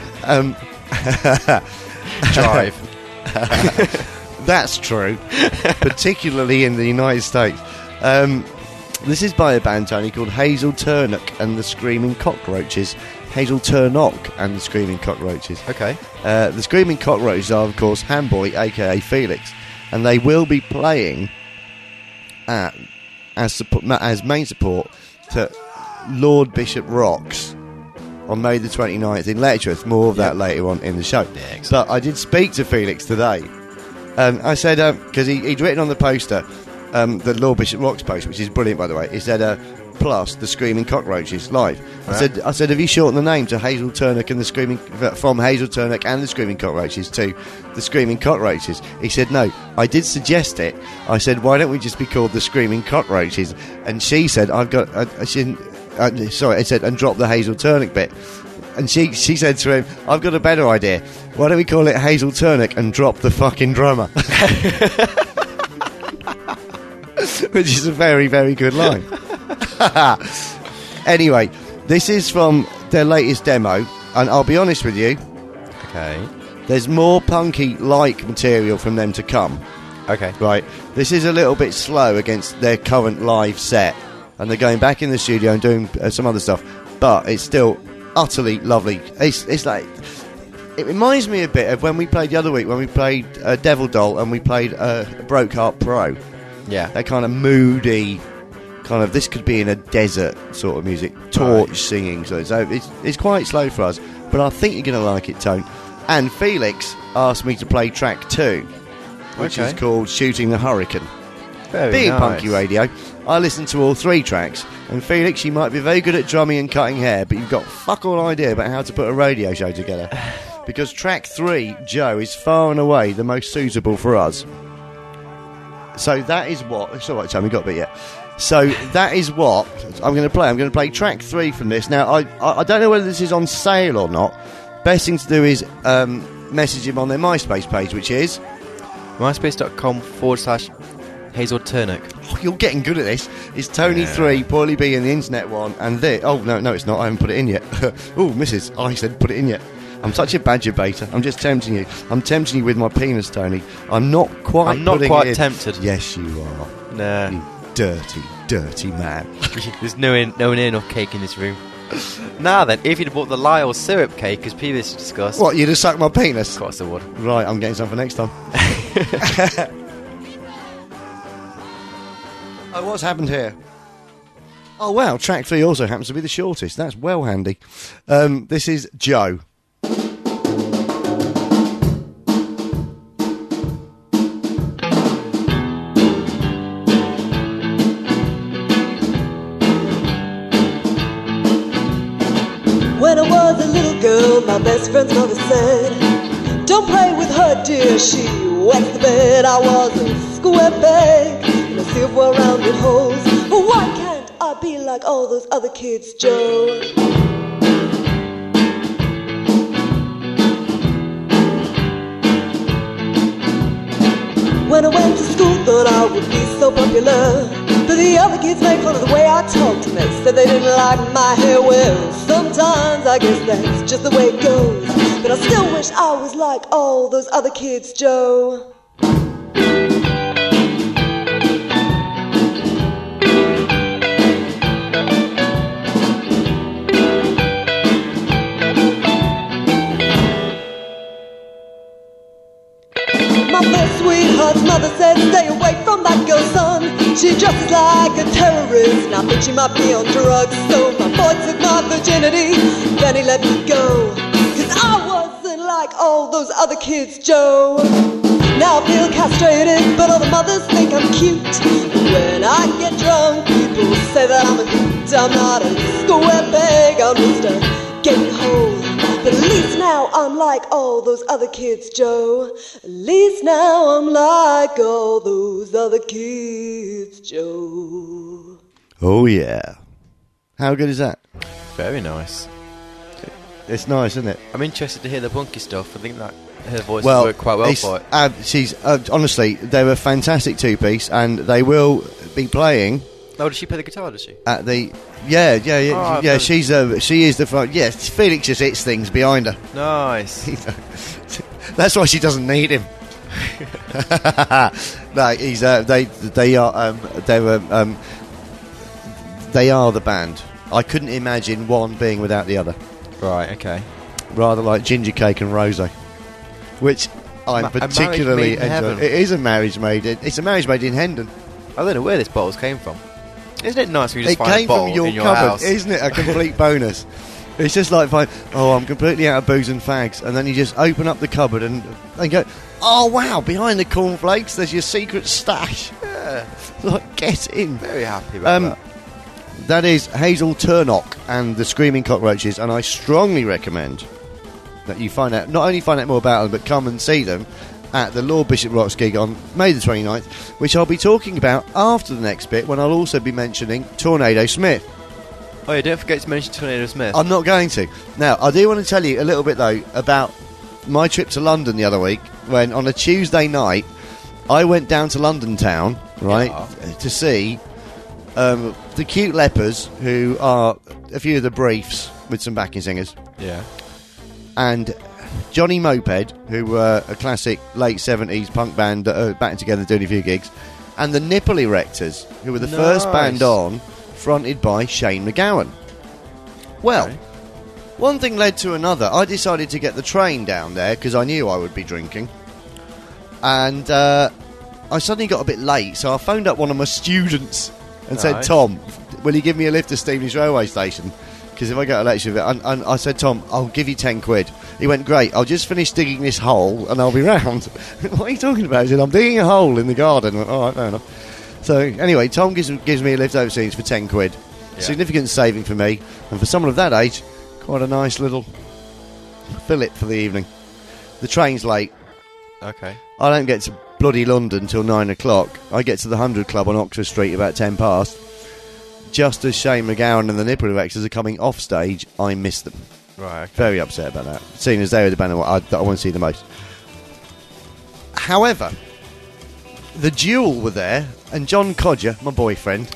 Drive. That's true. Particularly in the United States. This is by a band, Tony, called Hazel Turnock and the Screaming Cockroaches. Hazel Turnock and the Screaming Cockroaches. Okay. The Screaming Cockroaches are, of course, Handboy, a.k.a. Felix. And they will be playing as main support to Lord Bishop Rocks on May the 29th in Letchworth. More of that later on in the show. Yeah, but I did speak to Felix today. I said, because he'd written on the poster, the Lord Bishop Rocks poster, which is brilliant, by the way. He said, plus the Screaming Cockroaches live. Right. I said, have you shortened the name to Hazel Turnock and the Screaming, from Hazel Turnock and the Screaming Cockroaches to the Screaming Cockroaches? He said, no, I did suggest it. I said, why don't we just be called the Screaming Cockroaches? And she said, I said, and drop the Hazel Turnock bit. And she said to him, I've got a better idea. Why don't we call it Hazel Turnock and drop the fucking drummer? Which is a very, very good line. Anyway, this is from their latest demo, and I'll be honest with you, Okay. there's more punky-like material from them to come. Okay. Right, this is a little bit slow against their current live set, and they're going back in the studio and doing some other stuff, but it's still utterly lovely. It's like, it reminds me a bit of when we played the other week, when we played Devil Doll and we played Broke Heart Pro. Yeah. That kind of moody, kind of, this could be in a desert sort of music, torch singing. So it's quite slow for us, but I think you're going to like it, Tone. And Felix asked me to play track 2, which is called Shooting the Hurricane. Very Being nice. Punky Radio, I listened to all 3 tracks, and Felix, you might be very good at drumming and cutting hair, but you've got fuck all idea about how to put a radio show together. Because track 3, Joe, is far and away the most suitable for us. So that is what... It's all right, Tom, we got a bit yet. So that is what I'm going to play. I'm going to play track 3 from this. Now, I don't know whether this is on sale or not. Best thing to do is message him on their MySpace page, which is... MySpace.com/Hazel Turnock. Oh, you're getting good at this. It's Tony 3, Paulie B and the Internet 1, and this... Oh, no, it's not. I haven't put it in yet. Oh, Mrs. I said put it in yet. I'm such a badger baiter. I'm just tempting you. I'm tempting you with my penis, Tony. I'm not quite I'm not putting quite it in. tempted. Yes, you are. Nah. You dirty, dirty man. There's no near enough cake in this room. Now then, if you'd bought the Lyle syrup cake, as previously discussed... What, you'd have sucked my penis? Of course I would. Right, I'm getting some for next time. Oh, what's happened here? Oh, wow, track 3 also happens to be the shortest. That's well handy. This is Joe. When I was a little girl, my best friend's mother said, don't play with her, dear, she wets the bed. I was a square peg in a silver rounded holes. Why can't I be like all those other kids, Joe? When I went to school, thought I would be so popular, but the other kids made fun of the way I talked, and they said they didn't like my hair. Well, sometimes I guess that's just the way it goes, but I still wish I was like all those other kids, Joe. My first sweetheart's mother said, stay away from that girl, son. She dresses like a terrorist, and I think she might be on drugs. So my boy took my virginity, then he let me go. 'Cause I wasn't like all those other kids, Joe. Now I feel castrated, but all the mothers think I'm cute. When I get drunk, people say that I'm a hoot. I'm not a square peg, I'm just a gaping hole. But at least now I'm like all those other kids, Joe. At least now I'm like all those other kids, Joe. Oh, yeah. How good is that? Very nice. It's nice, isn't it? I'm interested to hear the punky stuff. I think that her voice will work quite well for it. She's honestly, they're a fantastic two-piece, and they will be playing. Oh, does she play the guitar, does she? At the yeah. Oh, She is the front. Yeah, Felix just hits things behind her. Nice. That's why she doesn't need him. No, he's they are the band. I couldn't imagine one being without the other. Right. Okay. Rather like Ginger Cake and Rosé, which I'm particularly a marriage made in heaven. It is a marriage made. It's a marriage made in Hendon. I don't know where this bottles came from. Isn't it nice when you just It find came a bottle from your in your cupboard, house? isn't it? A complete bonus. It's just like, I'm completely out of booze and fags, and then you just open up the cupboard and go, oh wow, behind the cornflakes, there's your secret stash. Yeah. Like, get in. Very happy about that. That is Hazel Turnock and the Screaming Cockroaches, and I strongly recommend that you not only find out more about them, but come and see them at the Lord Bishop Rocks gig on May the 29th, which I'll be talking about after the next bit, when I'll also be mentioning Tornado Smith. Oh yeah, don't forget to mention Tornado Smith. I'm not going to. Now, I do want to tell you a little bit, though, about my trip to London the other week, when on a Tuesday night, I went down to London town, right, to see the Cute Lepers, who are a few of the Briefs with some backing singers. Yeah. And Johnny Moped, who were a classic late 70s punk band that are back together doing a few gigs, and the Nipple Erectors, who were the first band on, fronted by Shane McGowan. Well, one thing led to another. I decided to get the train down there because I knew I would be drinking. And I suddenly got a bit late, so I phoned up one of my students and said, Tom, will you give me a lift to Stevenage Railway Station? Because if I go to lecture with it, and I said, Tom, I'll give you 10 quid. He went, great, I'll just finish digging this hole and I'll be round. What are you talking about? He said, I'm digging a hole in the garden. I went, all right, fair enough. So anyway, Tom gives me a lift overseas for 10 quid. Yeah. Significant saving for me. And for someone of that age, quite a nice little fillet for the evening. The train's late. Okay. I don't get to bloody London till 9 o'clock. I get to the 100 Club on Oxford Street about 10 past. Just as Shane McGowan and the Nipple Erectors are coming off stage, I miss them. Right, okay. Very upset about that. Seeing as they were the band that I want to see the most. However, the Duel were there, and John Codger, my boyfriend,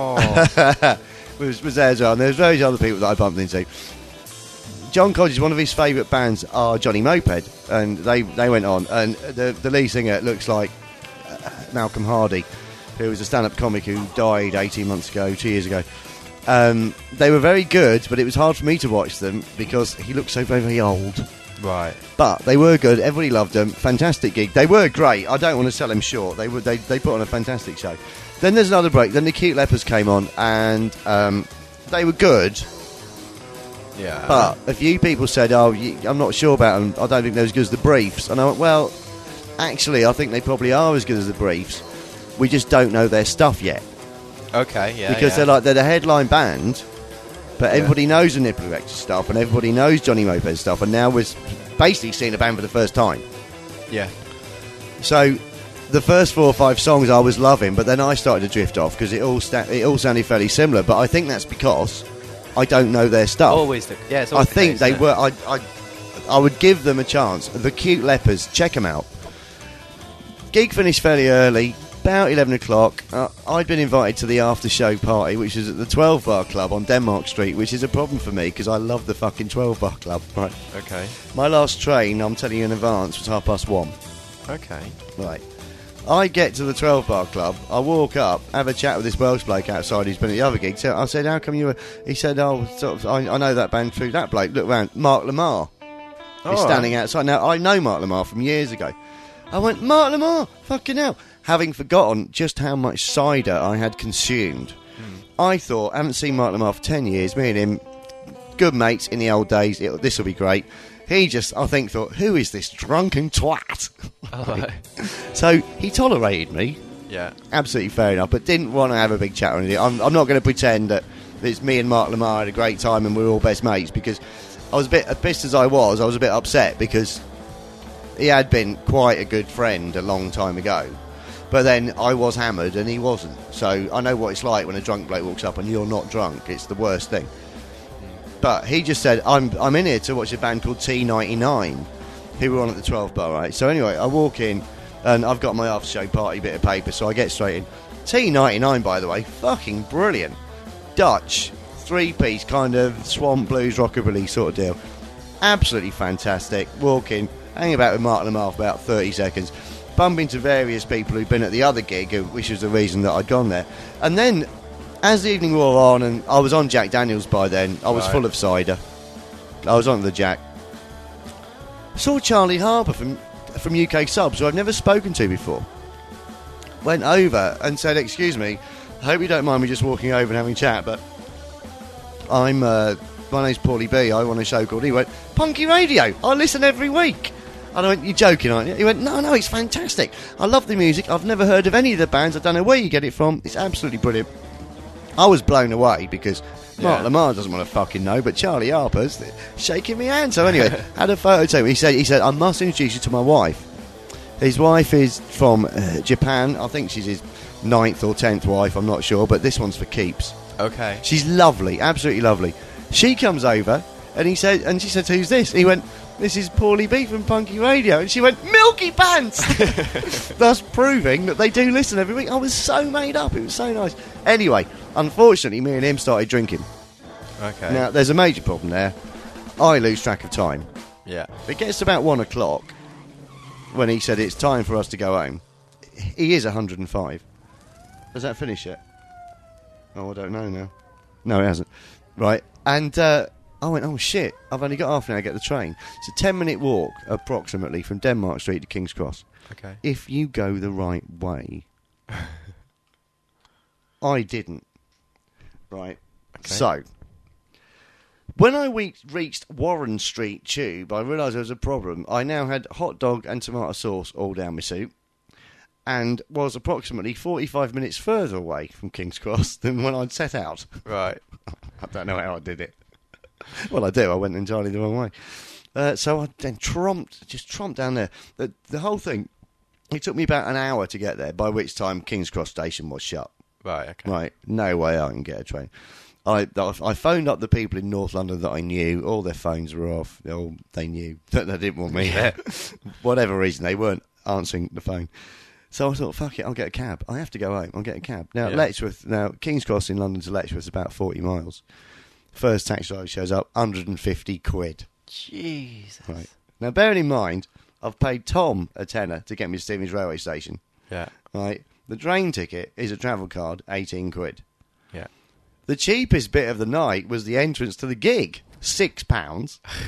was there as well. And there's various other people that I bumped into. John Codger's one of his favourite bands are Johnny Moped, and they went on. And the lead singer looks like Malcolm Hardy, who was a stand-up comic who died 18 months ago, 2 years ago. They were very good, but it was hard for me to watch them because he looked so very, very old. Right. But they were good. Everybody loved them. Fantastic gig. They were great. I don't want to sell them short. They put on a fantastic show. Then there's another break. Then the Cute Lepers came on, and they were good. Yeah. But a few people said, I'm not sure about them. I don't think they're as good as the Briefs. And I went, well, actually, I think they probably are as good as the Briefs. We just don't know their stuff yet. Okay, yeah. Because they're the headline band, but everybody knows the Nipple Erector stuff, and everybody knows Johnny Moped stuff, and now we're basically seeing a band for the first time. Yeah. So the first 4 or 5 songs I was loving, but then I started to drift off because it all sounded fairly similar. But I think that's because I don't know their stuff. Always the it's I always the think case, they isn't were. I would give them a chance. The Cute Lepers, check them out. Gig finished fairly early, about 11 o'clock. I'd been invited to the after show party, which is at the 12 Bar Club on Denmark Street, which is a problem for me because I love the fucking 12 Bar Club. Right. Okay. My last train, I'm telling you in advance, was 1:30. Okay. Right. I get to the 12 Bar Club, I walk up, have a chat with this Welsh bloke outside who's been at the other gig. So I said, how come you were... He said, I know that band through that bloke. Look round, Mark Lamar is standing outside. Now, I know Mark Lamar from years ago. I went, Mark Lamar, fucking hell. Having forgotten just how much cider I had consumed. I thought, I haven't seen Mark Lamar for 10 years, me and him, good mates in the old days, this will be great. He just, I think, thought, who is this drunken twat? So he tolerated me. Yeah. Absolutely fair enough, but didn't want to have a big chat or anything. I'm not going to pretend that it's me and Mark Lamar had a great time and we're all best mates, because I was a bit, as pissed as I was a bit upset because he had been quite a good friend a long time ago. But then I was hammered and he wasn't. So I know what it's like when a drunk bloke walks up and you're not drunk. It's the worst thing. But he just said, I'm in here to watch a band called T99, who were on at the 12 Bar, right? So anyway, I walk in, and I've got my after-show party bit of paper, so I get straight in. T99, by the way, fucking brilliant. Dutch, 3-piece kind of swamp blues rockabilly sort of deal. Absolutely fantastic. Walk in, hang about with Mark Lamar for about 30 seconds, bump into various people who'd been at the other gig, which was the reason that I'd gone there. And then, as the evening wore on, and I was on Jack Daniels by then, I was full of cider. I was on the Jack. Saw Charlie Harper from UK Subs, who I've never spoken to before. Went over and said, excuse me, I hope you don't mind me just walking over and having a chat, but my name's Paulie B, I want a show called... He went, Punky Radio, I listen every week. And I went, you're joking, aren't you? He went, no, it's fantastic. I love the music, I've never heard of any of the bands, I don't know where you get it from, it's absolutely brilliant. I was blown away because Mark Lamar doesn't want to fucking know, but Charlie Harper's shaking me hand. So anyway, had a photo taken. He said, I must introduce you to my wife. His wife is from Japan. I think she's his 9th or 10th wife, I'm not sure, but this one's for keeps. Okay. She's lovely, absolutely lovely. She comes over and she said, who's this? And he went, this is Paulie B from Punky Radio. And she went, Milky Pants! Thus proving that they do listen every week. I was so made up. It was so nice. Anyway, unfortunately, me and him started drinking. Okay. Now, there's a major problem there. I lose track of time. Yeah. It gets to about 1 o'clock when he said it's time for us to go home. He is 105. Has that finished yet? Oh, I don't know now. No, it hasn't. Right. And I went, oh shit, I've only got half an hour to get the train. It's a 10-minute walk, approximately, from Denmark Street to King's Cross. Okay. If you go the right way. I didn't. Right. Okay. So, when I reached Warren Street Tube, I realised there was a problem. I now had hot dog and tomato sauce all down my suit, and was approximately 45 minutes further away from King's Cross than when I'd set out. Right. I don't know how I did it. Well, I do. I went entirely the wrong way. So I then tromped down there. The whole thing, it took me about an hour to get there, by which time King's Cross Station was shut. Right, okay. Right, no way I can get a train. I phoned up the people in North London that I knew. All their phones were off. They knew that they didn't want me there. Whatever reason, they weren't answering the phone. So I thought, fuck it, I'll get a cab. I have to go home. I'll get a cab. Now, King's Cross in London to Letchworth is about 40 miles. First taxi driver shows up, 150 quid. Jesus. Right. Now, bearing in mind, I've paid Tom a tenner to get me to Stevenage railway station. Yeah. Right. The train ticket is a travel card, 18 quid. Yeah. The cheapest bit of the night was the entrance to the gig, £6.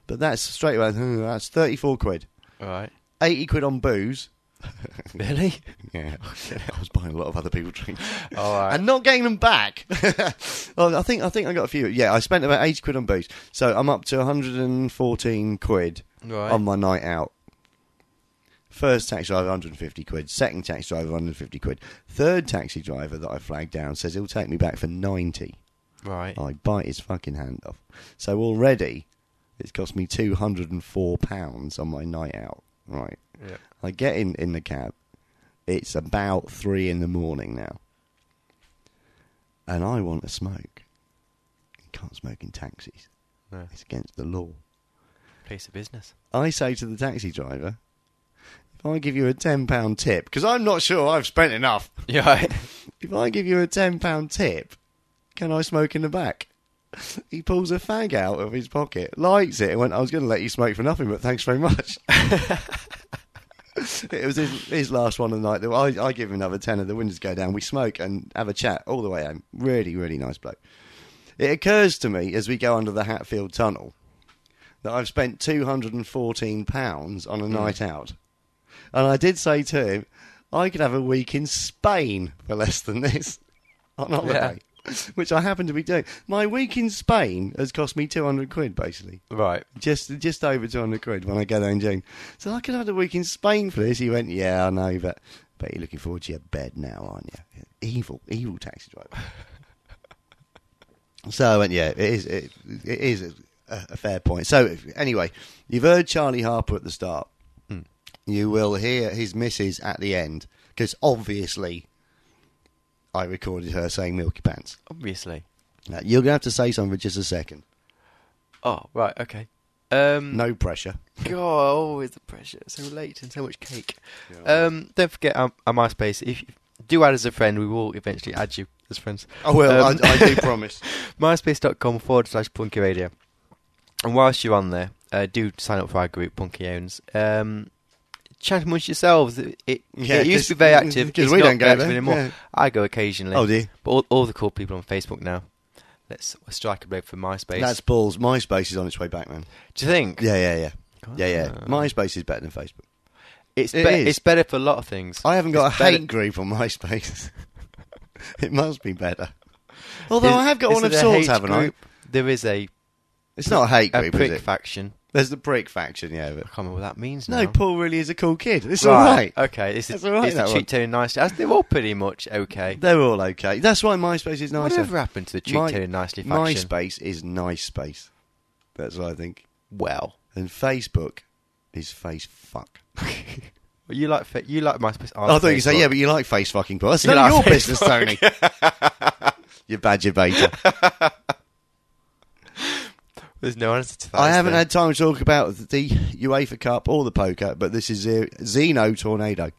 But that's straight away, that's 34 quid. All right. 80 quid on booze. Really? Yeah, I was buying a lot of other people's drinks. All right. And not getting them back. Well, I think I got a few. Yeah, I spent about 80 quid on booze. So I'm up to 114 quid Right. on my night out. First taxi driver, 150 quid. Second taxi driver, 150 quid. Third taxi driver that I flagged down says he'll take me back for 90. Right. I bite his fucking hand off. So already, it's cost me £204 on my night out. Right. Yeah. I get in the cab. It's about 3 in the morning now. And I want to smoke. You can't smoke in taxis. No. It's against the law. Place of business. I say to the taxi driver, if I give you a £10 tip, because I'm not sure I've spent enough. Yeah. Right. If I give you a £10 tip, can I smoke in the back? He pulls a fag out of his pocket, lights it, and went, I was going to let you smoke for nothing, but thanks very much. It was his last one of the night. I give him another tenner, the windows go down, we smoke and have a chat all the way home. Really, really nice bloke. It occurs to me, as we go under the Hatfield Tunnel, that I've spent £214 on a night out. And I did say to him, I could have a week in Spain for less than this on holiday, which I happen to be doing. My week in Spain has cost me 200 quid, basically. Right. Just over 200 quid when I go there in June. So I could have a week in Spain for this. He went, yeah, I know, but you're looking forward to your bed now, aren't you? Evil taxi driver. So I went, yeah, it is a fair point. So anyway, you've heard Charlie Harper at the start. You will hear his missus at the end, because obviously I recorded her saying Milky Pants. Obviously. Now, you're going to have to say something for just a second. Oh, right, okay. No pressure. God, always the pressure. So late and so much cake. Don't forget our MySpace. If you do add as a friend, we will eventually add you as friends. I will, I do promise. MySpace.com/Punky Radio. And whilst you're on there, do sign up for our group, Punky Owns. Chat amongst yourselves. It used to be very active. Because It's we not don't go very active there. anymore. Yeah. I go occasionally. Oh, do you? But all the cool people on Facebook now. Let's strike a break for MySpace. That's balls. MySpace is on its way back, man. Do you think? Yeah. MySpace is better than Facebook. It's It is. It's better for a lot of things. I haven't got It's a hate better- group on MySpace. It must be better. Although I have got Is one of it a sorts, hate haven't group? There is a It's not a hate group, prick is it? faction. There's the prick faction, yeah. But I can't remember what that means now. no, Paul really is a cool kid. It's all right. Okay, it's That's all right, it's that the one. cheat tone nicely. They're all pretty much okay. They're all okay. That's why MySpace is nicer. Whatever happened to the cheat tone nicely faction? MySpace is nice space. That's what I think. Well, And Facebook is face fuck. you like MySpace. I thought you could say, yeah, but you like face fucking Paul. That's You none of like your face business, Tony. You badger baiter. There's no answer to that. I is haven't there? had time to talk about the UEFA Cup or the poker, but this is Xeno Tornado.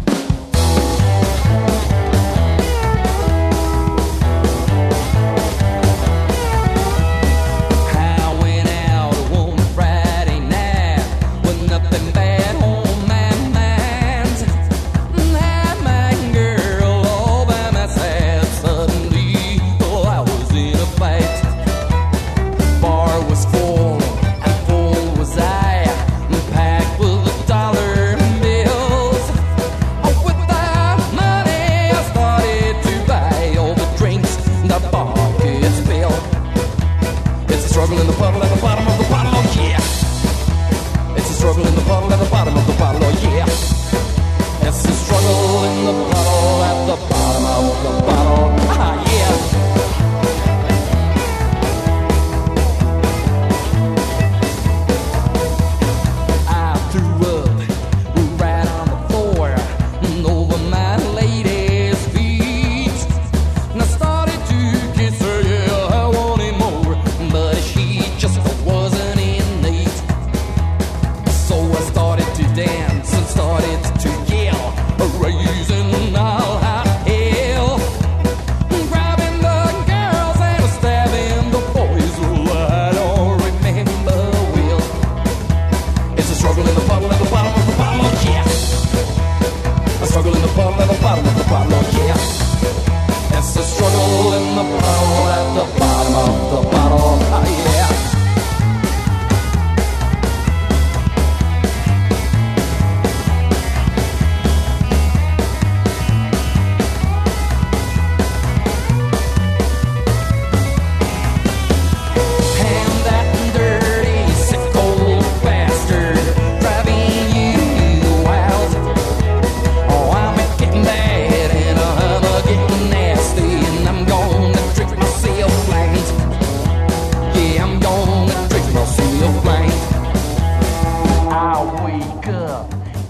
I went out one Friday night with nothing bad on my mind. Had my girl all by my side. Suddenly, I was in a fight. Bar was full, and full was I, packed with $1 bills. With the money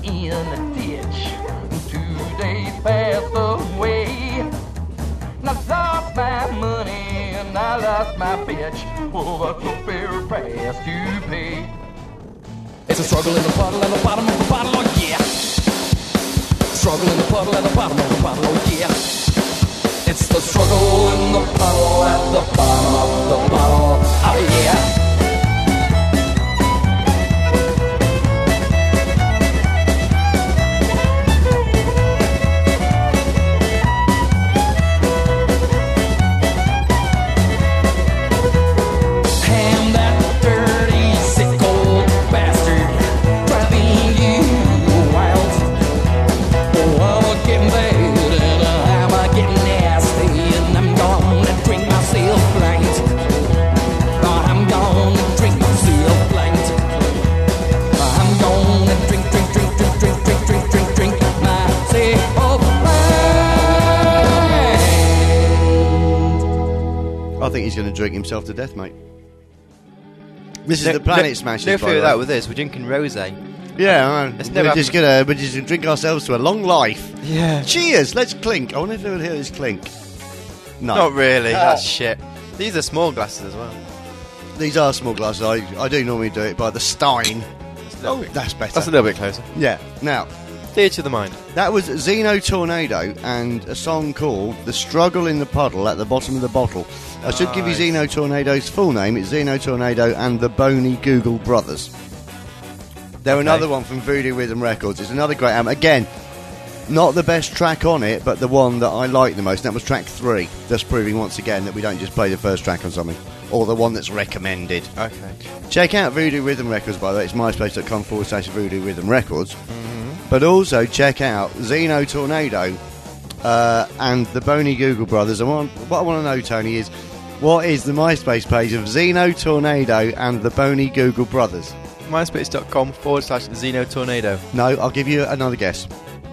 in the ditch. 2 days passed away. And I lost my money and I lost my bitch. Oh, I took fair price to pay. It's a struggle in the puddle at the bottom of the bottle, oh yeah. Struggle in the puddle at the bottom of the bottle, oh yeah. It's the struggle in the puddle at the bottom of the bottle, oh yeah. I think he's going to drink himself to death, mate. This is the Planet Smashers. No by fear the of way. that with us. We're drinking rosé. Yeah, I know. It's never we're just gonna drink ourselves to a long life. Yeah. Cheers. Let's clink. I wonder if they would hear this clink. No, Not really. That's shit. These are small glasses as well. These are small glasses. I do normally do it by the Stein. Oh, that's better. That's a little bit closer. Yeah. Now, Theatre of the mind. that was Xeno Tornado and a song called "The Struggle in the Puddle at the Bottom of the Bottle." I should give you Xeno Tornado's full name. It's Xeno Tornado and the Boney Google Brothers. They're another one from Voodoo Rhythm Records. It's another great album. Again, not the best track on it, but the one that I like the most. And that was track 3. Just proving once again that we don't just play the first track on something. Or the one that's recommended. Okay. Check out Voodoo Rhythm Records, by the way. It's myspace.com/Voodoo Rhythm Records. But also check out Xeno Tornado and the Boney Google Brothers. And what I want to know, Tony, is what is the MySpace page of Xeno Tornado and the Boney Google Brothers? MySpace.com/Xeno Tornado. No, I'll give you another guess.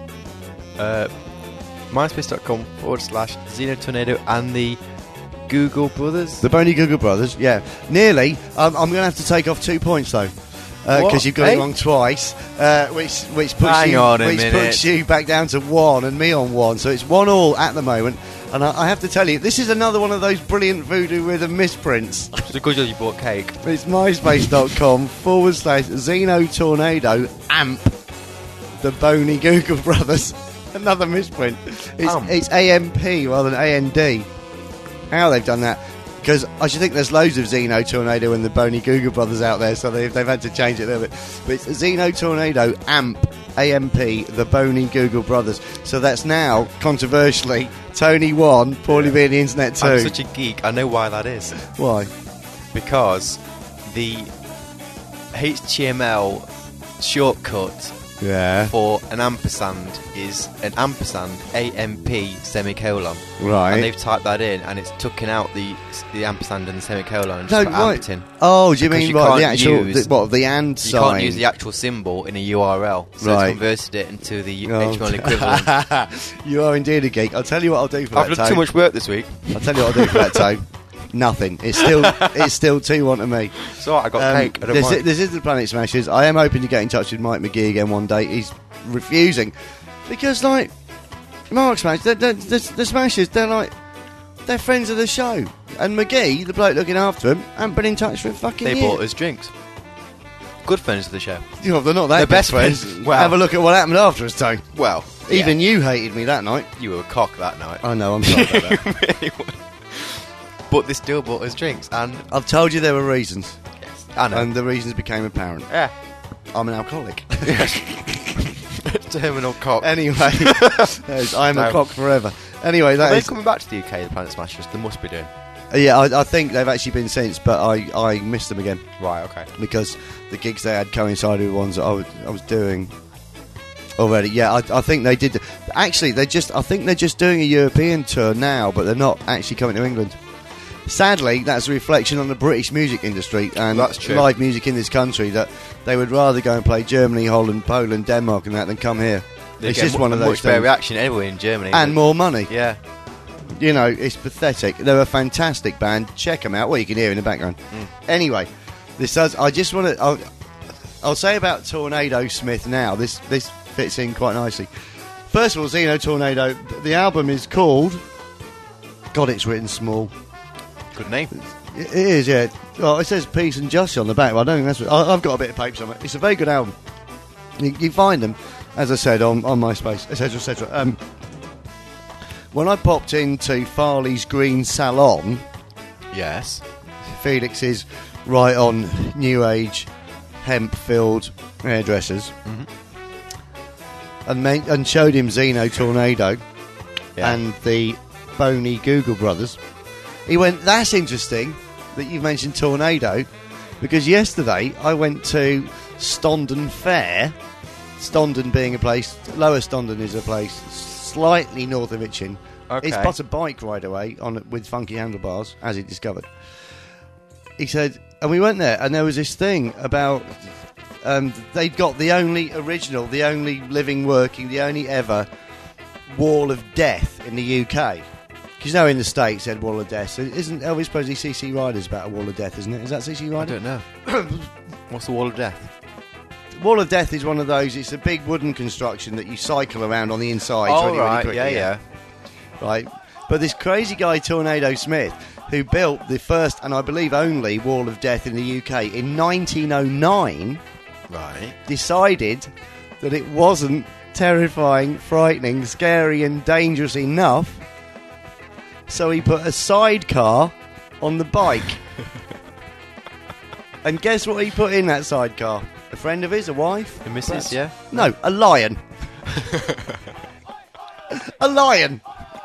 MySpace.com/Xeno Tornado and the Google Brothers. The Boney Google Brothers, yeah. Nearly. I'm going to have to take off 2 points, though. What? Because you've got Hey? it wrong twice, which puts Hang on a which minute. puts you back down to 1 and me on 1. So it's 1-1 at the moment. And I have to tell you, this is another one of those brilliant Voodoo Rhythm misprints. It's because you bought cake. It's myspace.com/Xeno Tornado AMP the Boney Google Brothers. Another misprint. It's AMP rather than AND. How they've done that? Because I should think there's loads of Xeno Tornado and the Boney Google Brothers out there, so they've had to change it a little bit. But it's Xeno Tornado AMP the Boney Google Brothers. So that's now, controversially, Tony 1, Paulie B and the Internet 2. I'm such a geek. I know why that is. Why? Because the HTML shortcut Yeah. for an ampersand is an ampersand AMP semicolon. Right. And they've typed that in, and it's taken out the ampersand and the semicolon and No, just put right. amp in. Oh, do you Because mean you right, the can't actual, use- the and You sign? can't use the actual symbol in a URL, so Right. it's converted it into the Oh. HTML equivalent. You are indeed a geek. I'll tell you what I'll do for I've that, done Tone. too much work this week. I'll tell you what I'll do for that, Tone. Nothing. It's still 2-1 to me. So I got cake. I don't this, mind. this is the Planet Smashers. I am hoping to get in touch with Mike McGee again one day. He's refusing because, like, Mark Smash, the Smashers, they're friends of the show, and McGee, the bloke looking after him, haven't been in touch for a fucking They year. bought us drinks. Good friends of the show. You know, they're not that They're good best friends. Wow. Have a look at what happened after us, Tone. Well, Even you hated me that night. you were a cock that night. I know. I'm sorry about that. Really was. But they still bought us drinks, and I've told you there were reasons, yes, I know. and the reasons became apparent. Yeah. I'm an alcoholic. Terminal cock. Anyway, yes, I'm a No. cock forever. Anyway, Are that they is. coming back to the UK, the Planet Smashers? They must be doing. Yeah, I think they've actually been since, but I missed them again Right, okay. because the gigs they had coincided with ones that I was doing already. Yeah, I think they did. Actually, I think they're just doing a European tour now, but they're not actually coming to England. Sadly, that's a reflection on the British music industry and That's true. live music in this country, that they would rather go and play Germany, Holland, Poland, Denmark and that than come here. It's get just one of those much better things. reaction anyway in Germany. And more money. Yeah. You know, it's pathetic. They're a fantastic band. Check them out. Well, you can hear in the background. Anyway, this does. I just want to. I'll say about Tornado Smith now. This fits in quite nicely. First of all, Zeno Tornado. The album is called. God, it's written small. Good name. It is, yeah. Well, it says Peace and Justice on the back, but I don't think that's what... I've got a bit of paper somewhere. It's a very good album. You find them, as I said, on MySpace, etc., etc. When I popped into Farley's Green Salon... Yes. Felix's right on New Age hemp-filled hairdressers... And showed him Zeno Tornado and the Boney Google Brothers. He went, that's interesting that you mentioned Tornado, because yesterday I went to Stondon Fair. Stondon being a place, Lower Stondon is a place slightly north of Itchin. Okay. It's but a bike ride away with funky handlebars, as he discovered. He said, and we went there, and there was this thing about... they'd got the only original, the only living, working, the only ever Wall of Death in the UK. Because in the States they had Wall of Death. So isn't Elvis Presley CC Riders about a Wall of Death, isn't it? Is that CC Rider? I don't know. What's the Wall of Death? Wall of Death is one of those, it's a big wooden construction that you cycle around on the inside. Oh, really, right, really quickly, yeah. Right. But this crazy guy, Tornado Smith, who built the first and I believe only Wall of Death in the UK in 1909... Right. decided that it wasn't terrifying, frightening, scary and dangerous enough, so he put a sidecar on the bike. And guess what he put in that sidecar? A friend of his, a wife? The missus, Perhaps? yeah? No, a lion. A lion.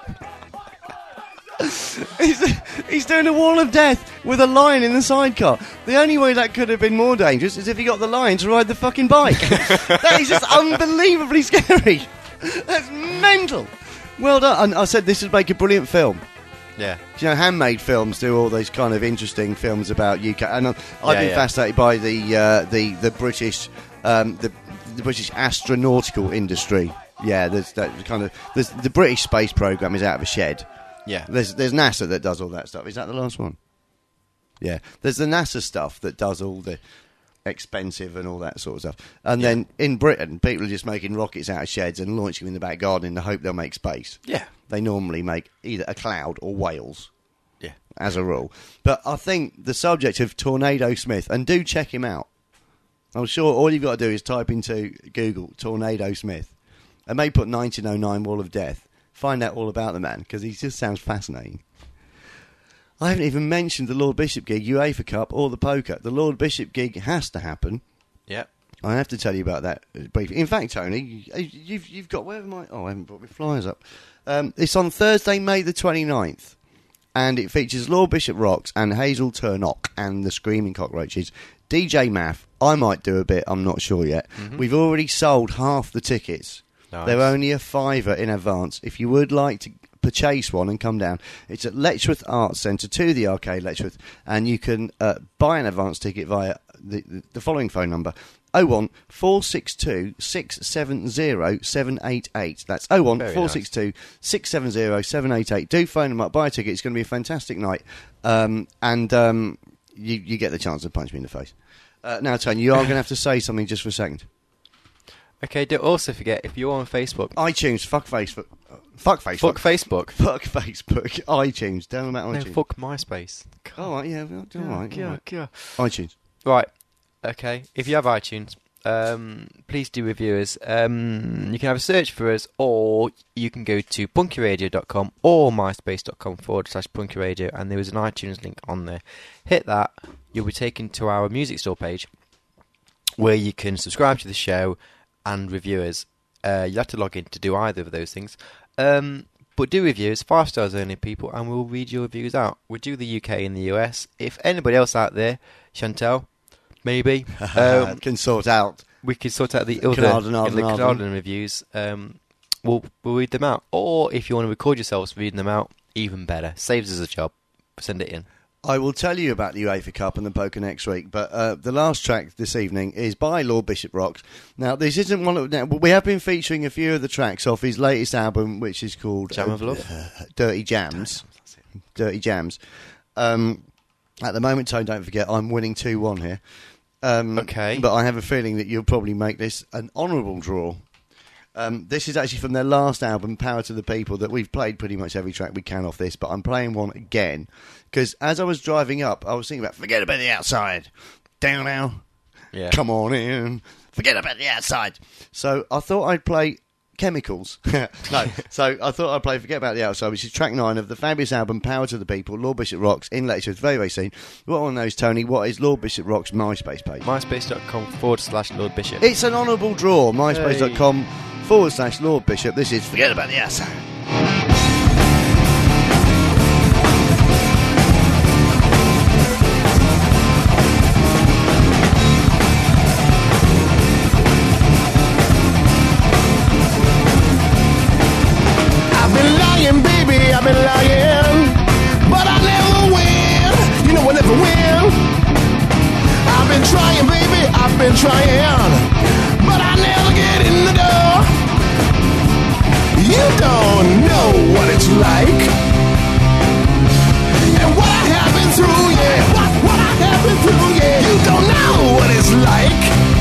He's doing a Wall of Death with a lion in the sidecar. The only way that could have been more dangerous is if he got the lion to ride the fucking bike. That is just unbelievably scary. That's mental. Well done. And I said this would make a brilliant film. Yeah. You know, Handmade Films do all those kind of interesting films about UK, and I've been fascinated by the British the British astronautical industry. Yeah, there's that kind of the British space program is out of a shed. Yeah. There's NASA that does all that stuff. Is that the last one? Yeah. There's the NASA stuff that does all the expensive and all that sort of stuff. And then in Britain, people are just making rockets out of sheds and launching them in the back garden in the hope they'll make space. Yeah. They normally make either a cloud or whales. Yeah. As a rule. But I think the subject of Tornado Smith, and do check him out. I'm sure all you've got to do is type into Google Tornado Smith and maybe put 1909 Wall of Death. Find out all about the man, because he just sounds fascinating. I haven't even mentioned the Lord Bishop gig, UEFA Cup, or the poker. The Lord Bishop gig has to happen. Yep. I have to tell you about that briefly. In fact, Tony, you've got... Where am I? Oh, I haven't brought my flyers up. It's on Thursday, May the 29th, and it features Lord Bishop Rocks and Hazel Turnock and the Screaming Cockroaches. DJ Math, I might do a bit, I'm not sure yet. Mm-hmm. We've already sold half the tickets. Nice. They're only a £5 in advance. If you would like to purchase one and come down, it's at Letchworth Arts Centre, to the Arcade, Letchworth, and you can buy an advance ticket via the following phone number: 01 462 670 788. That's 01 462 670 788. Do phone them up, buy a ticket. It's going to be a fantastic night, and you get the chance to punch me in the face. Now, Tony, you are going to have to say something just for a second. Okay, don't also forget, if you're on Facebook... iTunes, fuck Facebook. Fuck Facebook. Fuck Facebook. Fuck Facebook. iTunes. Down about iTunes. No, fuck MySpace. Oh, right, yeah. All right. iTunes. Right. Okay. If you have iTunes, please do review us. You can have a search for us, or you can go to punkyradio.com or myspace.com/punkyradio, and there is an iTunes link on there. Hit that. You'll be taken to our music store page, where you can subscribe to the show and review us. You have to log in to do either of those things. But do reviews, 5 stars only, people, and we'll read your reviews out. We do the UK and the US. If anybody else out there, Chantel, maybe, can sort out. We can sort out the other Carnarvon reviews. We'll read them out. Or if you want to record yourselves reading them out, even better. Saves us a job. Send it in. I will tell you about the UEFA Cup and the poker next week, but the last track this evening is by Lord Bishop Rocks. Now, this isn't one of... Now, we have been featuring a few of the tracks off his latest album, which is called... Jam of Love? Dirty Jams. Dirty Jams. At the moment, Tone, don't forget, I'm winning 2-1 here. Okay. But I have a feeling that you'll probably make this an honourable draw. This is actually from their last album, Power to the People, that we've played pretty much every track we can off this, but I'm playing one again. Because as I was driving up, I was thinking about, forget about the outside. Down now. Yeah. Come on in. Forget about the outside. So I thought I'd play Chemicals. No. So I thought I'd play Forget About the Outside, which is track 9 of the fabulous album Power to the People, Lord Bishop Rocks, in Letchworth. Very, very soon. What I want to know is, Tony, what is Lord Bishop Rocks' MySpace page? MySpace.com/Lord Bishop. It's an honourable draw. MySpace.com/Lord Bishop. This is Forget About the Outside. I've been lying, but I never win. You know I never win. I've been trying, baby, I've been trying, but I never get in the door. You don't know what it's like, and what I have been through, yeah. What I have been through, yeah. You don't know what it's like.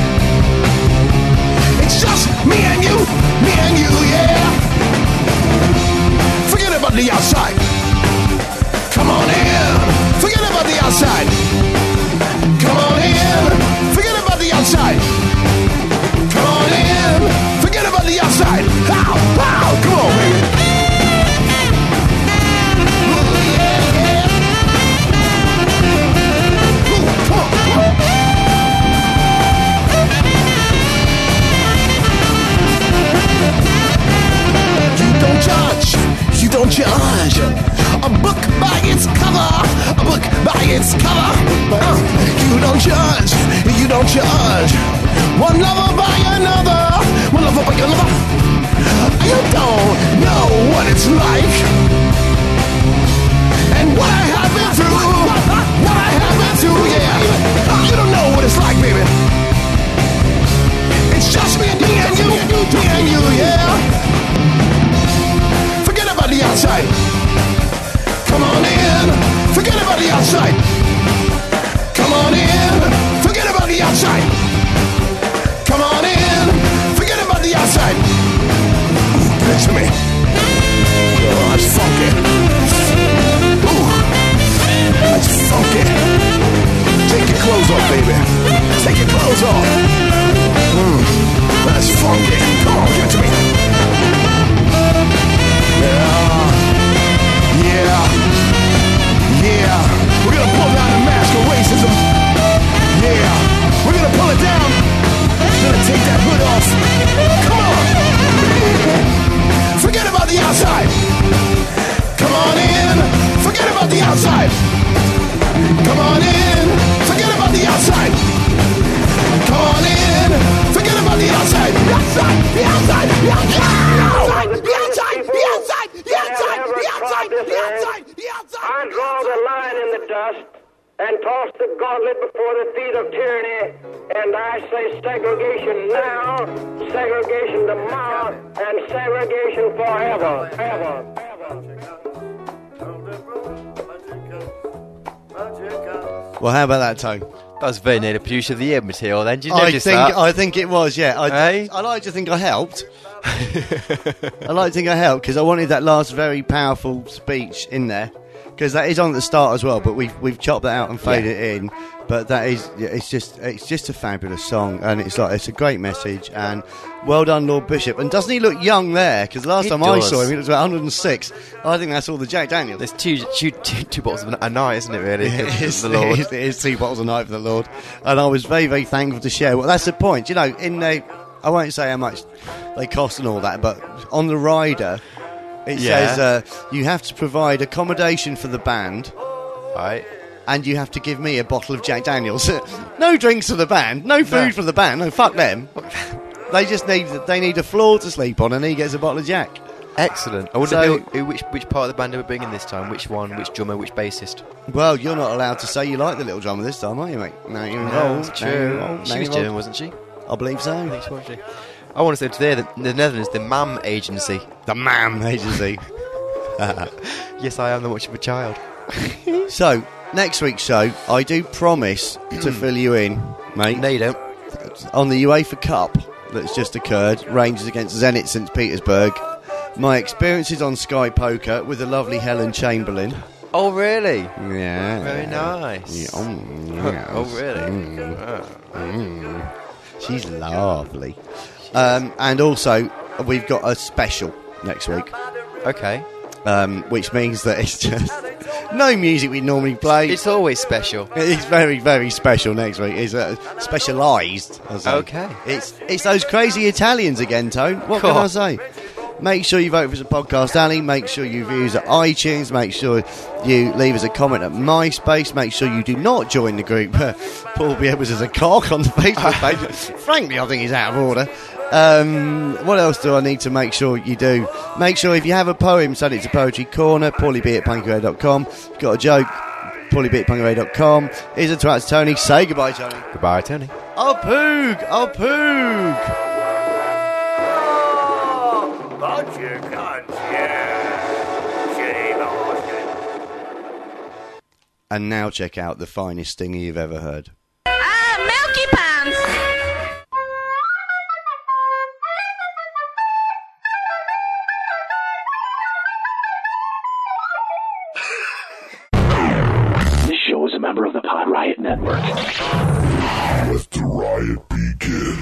It's just me and you, yeah. Forget about the outside. Come on in. Forget about the outside. Come on in. Forget about the outside. Come on in. Forget about the outside. Pow, pow. Come on, baby. Ooh, yeah, yeah. Ooh, come on, come on. You don't judge. You don't judge a book by its cover. A book by its cover. You don't judge. You don't judge one lover by another. One lover by another. You don't know what it's like, and what I have been through. What I have been through, yeah. You don't know what it's like, baby. It's just me and you, yeah. Forget about the outside. Come on in. Forget about the outside. Come on in. Forget about the outside. Come on in. Forget about the outside. Ooh, give it to me. Oh, that's funky. Ooh, that's funky. Take your clothes off, baby. Take your clothes off. That's funky. Come on, give it to me. Yeah, we're gonna pull down the mask of racism. Yeah, we're gonna pull it down. We're gonna take that hood off. Come on. Forget about the outside. Come on in. Forget about the outside. Come on in. Forget about the outside. Come on in. Forget about the outside. The outside. The outside. The outside. The outside. The outside. The outside. The outside. The outside. The outside. I draw the line in the dust and toss the gauntlet before the feet of tyranny, and I say segregation now, segregation tomorrow, and segregation forever. Well, how about that, Tone? That was very near the producer of the year material then. Did you notice that? I think it was, yeah. Hey? I like to think I helped. I like to think I helped because I wanted that last very powerful speech in there, because that is on at the start as well, but we've chopped that out and faded it in. But that is, it's just a fabulous song, and it's a great message, and well done, Lord Bishop. And doesn't he look young there? Because last time I saw him, he was about 106. I think that's all the Jack Daniels. There's two bottles of a night, isn't it? Really, It is, the Lord. it is 2 bottles a night for the Lord, and I was very, very thankful to share. Well, that's the point, you know. I won't say how much they cost and all that, but on the rider, it says you have to provide accommodation for the band, Right. and you have to give me a bottle of Jack Daniels. No drinks for the band, no food for the band. No, fuck them. They just need a floor to sleep on, and he gets a bottle of Jack. Excellent. I wonder So- which part of the band they were bringing this time. Which one? Which drummer? Which bassist? Well, you're not allowed to say you like the little drummer this time, are you, mate? No, you're involved. That's No, you're true. involved. She No, was you're involved. German, wasn't she? I believe so. I want to say today that the Netherlands, the MAM agency. The MAM agency. Yes, I am that much of a child. So, next week's show, I do promise to fill you in mate. No, you don't. On the UEFA Cup that's just occurred, Rangers against Zenit St. Petersburg. My experiences on Sky Poker with the lovely Helen Chamberlain. Oh, really? Yeah. Very nice. Yeah, Oh, really? She's lovely. And also, we've got a special next week, Okay. which means that it's just no music we normally play. It's always special. It's very, very special next week. It's specialised. I'll say. Okay. It's those crazy Italians again, Tone. What can Cool. I say? Make sure you vote for us at Podcast Alley. Make sure you view us at iTunes. Make sure you leave us a comment at MySpace. Make sure you do not join the group Paul B. Edwards as a cock on the Facebook page. Frankly, I think he's out of order. What else do I need to make sure you do? Make sure if you have a poem, send it to Poetry Corner, paulieb@punkyradio.com. If you've got a joke, paulieb@punkyradio.com. Here's a twat to Tony. Say goodbye, Tony. Goodbye, Tony. Oh, Poog! Oh, Poog! But you can't, shame Austin. And now check out the finest stinger you've ever heard. Milky Pants! This show is a member of the Pod Riot Network. Let the riot begin.